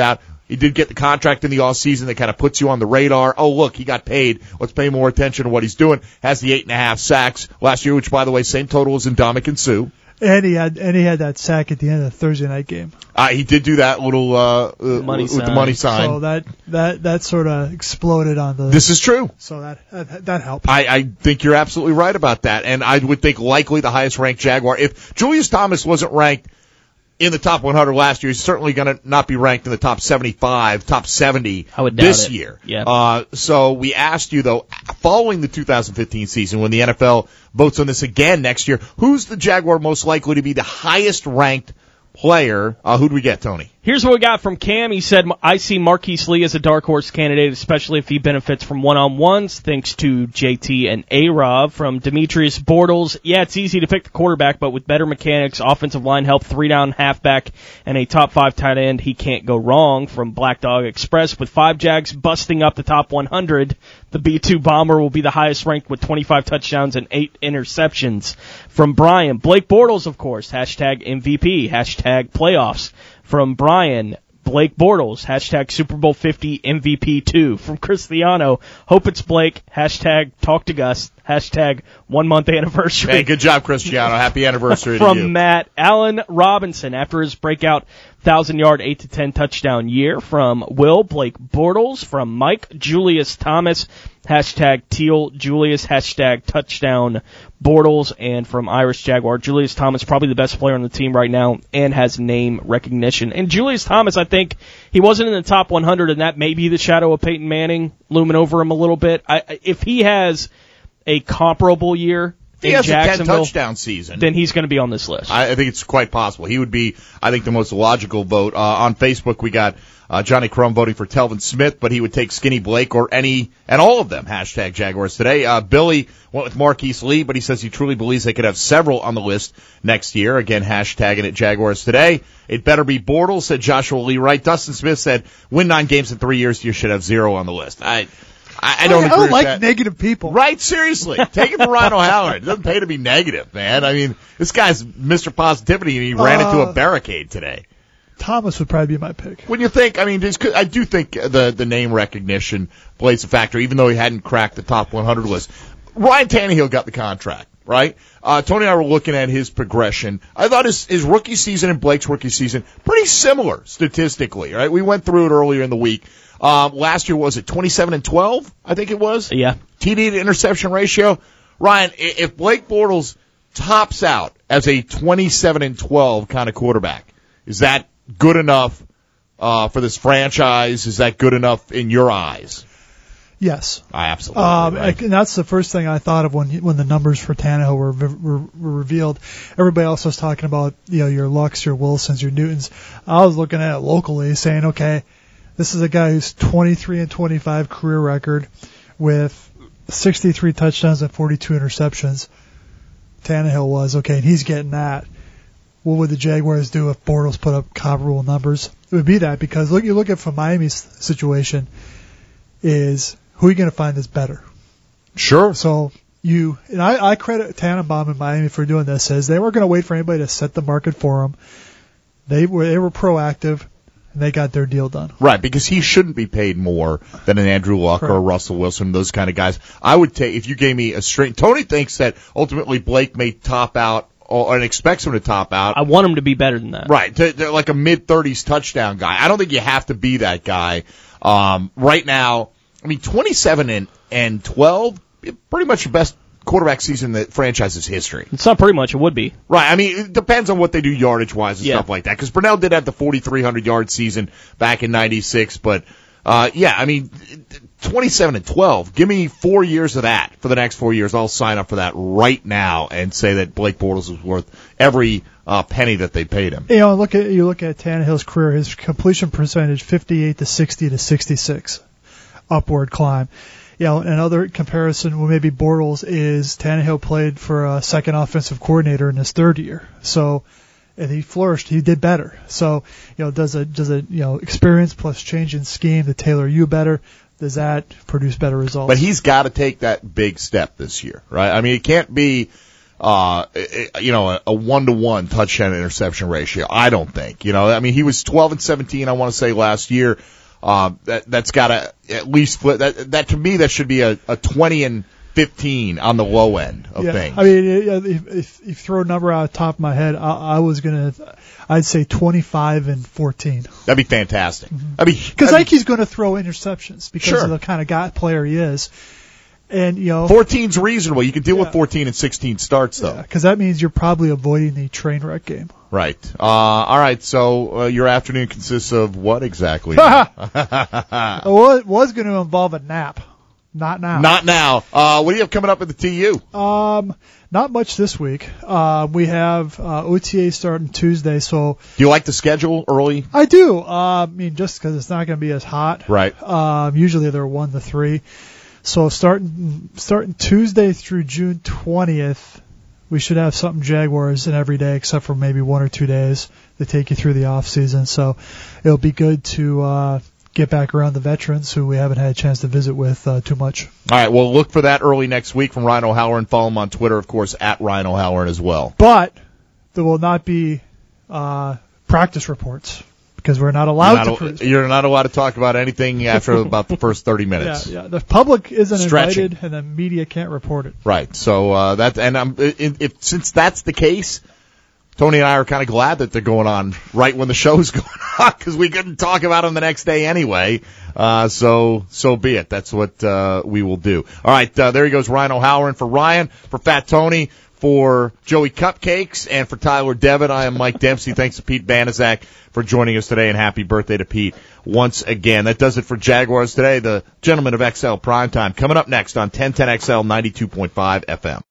He did get the contract in the offseason that kind of puts you on the radar. Oh, look, he got paid. Let's pay more attention to what he's doing. Has the 8.5 sacks last year, which, by the way, same total as Ndamukong Suh. And he had that sack at the end of the Thursday night game. He did do that little with the money sign. So that sort of exploded on the. This is true. So that helped. I think you're absolutely right about that, and I would think likely the highest ranked Jaguar. If Julius Thomas wasn't ranked in the top 100 last year, he's certainly going to not be ranked in the top 75, top 70 this year. Yeah. So we asked you, though, following the 2015 season, when the NFL votes on this again next year, who's the Jaguar most likely to be the highest ranked player? Who do we get, Tony? Here's what we got from Cam. He said, I see Marquise Lee as a dark horse candidate, especially if he benefits from one-on-ones, thanks to JT and A-Rob. From Demetrius Bortles, yeah, it's easy to pick the quarterback, but with better mechanics, offensive line help, 3-down halfback, and a top 5 tight end, he can't go wrong. From Black Dog Express, with 5 Jags busting up the top 100, the B2 Bomber will be the highest ranked with 25 touchdowns and 8 interceptions. From Brian, Blake Bortles, of course, hashtag MVP, hashtag playoffs. From Brian, Blake Bortles, hashtag Super Bowl 50 MVP 2. From Cristiano, hope it's Blake, hashtag talk to Gus, hashtag 1 month anniversary. Hey, good job, Cristiano. Happy anniversary to you. From Matt, Allen Robinson, after his breakout 1,000-yard, 8-10 touchdown year. From Will, Blake Bortles. From Mike, Julius Thomas, hashtag Teal Julius, hashtag touchdown Bortles. And from Irish Jaguar, Julius Thomas, probably the best player on the team right now and has name recognition. And Julius Thomas, I think he wasn't in the top 100, and that may be the shadow of Peyton Manning looming over him a little bit. If he has a comparable year in Jacksonville, a 10-touchdown season, then he's going to be on this list. I think it's quite possible. He would be, I think, the most logical vote. On Facebook, we got Johnny Crum voting for Telvin Smith, but he would take Skinny Blake or any and all of them, hashtag Jaguars today. Billy went with Marquise Lee, but he says he truly believes they could have several on the list next year. Again, hashtagging it Jaguars today. It better be Bortles, said Joshua Lee Wright. Dustin Smith said, win 9 games in 3 years, you should have 0 on the list. I don't like that. Negative people. Right, seriously. Take it to Ryan O'Halloran. It doesn't pay to be negative, man. I mean, this guy's Mr. Positivity, and he ran into a barricade today. Thomas would probably be my pick. When you think, I mean, I do think the name recognition plays a factor, even though he hadn't cracked the top 100 list. Ryan Tannehill got the contract, right? Tony and I were looking at his progression. I thought his rookie season and Blake's rookie season pretty similar statistically, right? We went through it earlier in the week. Last year, was it 27-12? I think it was. Yeah. TD to interception ratio. Ryan, if Blake Bortles tops out as a 27-12 kind of quarterback, is that good enough for this franchise? Is that good enough in your eyes? Yes. Absolutely. Right. And that's the first thing I thought of when the numbers for Tannehill were revealed. Everybody else was talking about, your Lucks, your Wilsons, your Newtons. I was looking at it locally saying, okay, this is a guy who's 23-25 career record with 63 touchdowns and 42 interceptions. Tannehill was, okay, and he's getting that. What would the Jaguars do if Bortles put up comparable numbers? It would be that, because you look at from Miami's situation is who are you going to find is better? Sure. So I credit Tannenbaum in Miami for doing this, as they weren't going to wait for anybody to set the market for them. They were proactive. They got their deal done. Right, because he shouldn't be paid more than an Andrew Luck or a Russell Wilson, those kind of guys. I would take, if you gave me a straight, Tony thinks that ultimately Blake may top out, and expects him to top out. I want him to be better than that. Right, to like a mid-30s touchdown guy. I don't think you have to be that guy. Right now, I mean, 27-12, pretty much the best quarterback season in the franchise's history. It's not pretty much, it would be. Right, I mean, it depends on what they do yardage-wise and stuff like that, because Burnell did have the 4,300-yard season back in 96, but, I mean, 27-12, give me 4 years of that for the next 4 years. I'll sign up for that right now and say that Blake Bortles is worth every penny that they paid him. You look at Tannehill's career, his completion percentage 58 to 60 to 66, upward climb. Another comparison with maybe Bortles is Tannehill played for a second offensive coordinator in his third year. So, and he flourished. He did better. So, does experience plus change in scheme to tailor you better? Does that produce better results? But he's got to take that big step this year, right? I mean, it can't be a 1-to-1 touchdown interception ratio. I don't think. I mean, he was 12-17, I want to say, last year. That's got to at least flip. That to me, that should be a 20-15 on the low end of things. I mean, if you throw a number out of the top of my head, I'd say 25-14. That'd be fantastic. Mm-hmm. Because I think he's going to throw interceptions because of the kind of player he is. And 14's reasonable. You can deal with 14 and 16 starts though. Because that means you're probably avoiding the train wreck game. Right. All right. So your afternoon consists of what exactly? Well, it was going to involve a nap. Not now. Not now. What do you have coming up at the TU? Not much this week. We have OTA starting Tuesday. So do you like the schedule early? I do. Just because it's not going to be as hot. Right. Usually they're 1 to 3. So starting Tuesday through June 20th, we should have something Jaguars in every day except for maybe 1 or 2 days to take you through the off season. So it'll be good to get back around the veterans who we haven't had a chance to visit with too much. All right, well, look for that early next week from Ryan O'Halloran. Follow him on Twitter, of course, at Ryan O'Halloran as well. But there will not be practice reports. Because we're not allowed to. You're not allowed to talk about anything after about the first 30 minutes. Yeah. The public isn't invited, and the media can't report it. Right. So since that's the case, Tony and I are kind of glad that they're going on right when the show's going on because we couldn't talk about them the next day anyway. So be it. That's what we will do. All right. There he goes, Ryan O'Halloran. For Ryan, for Fat Tony, for Joey Cupcakes, and for Tyler Devitt, I am Mike Dempsey. Thanks to Pete Banaszak for joining us today, and happy birthday to Pete once again. That does it for Jaguars today. The Gentlemen of XL Primetime coming up next on 1010XL 92.5 FM.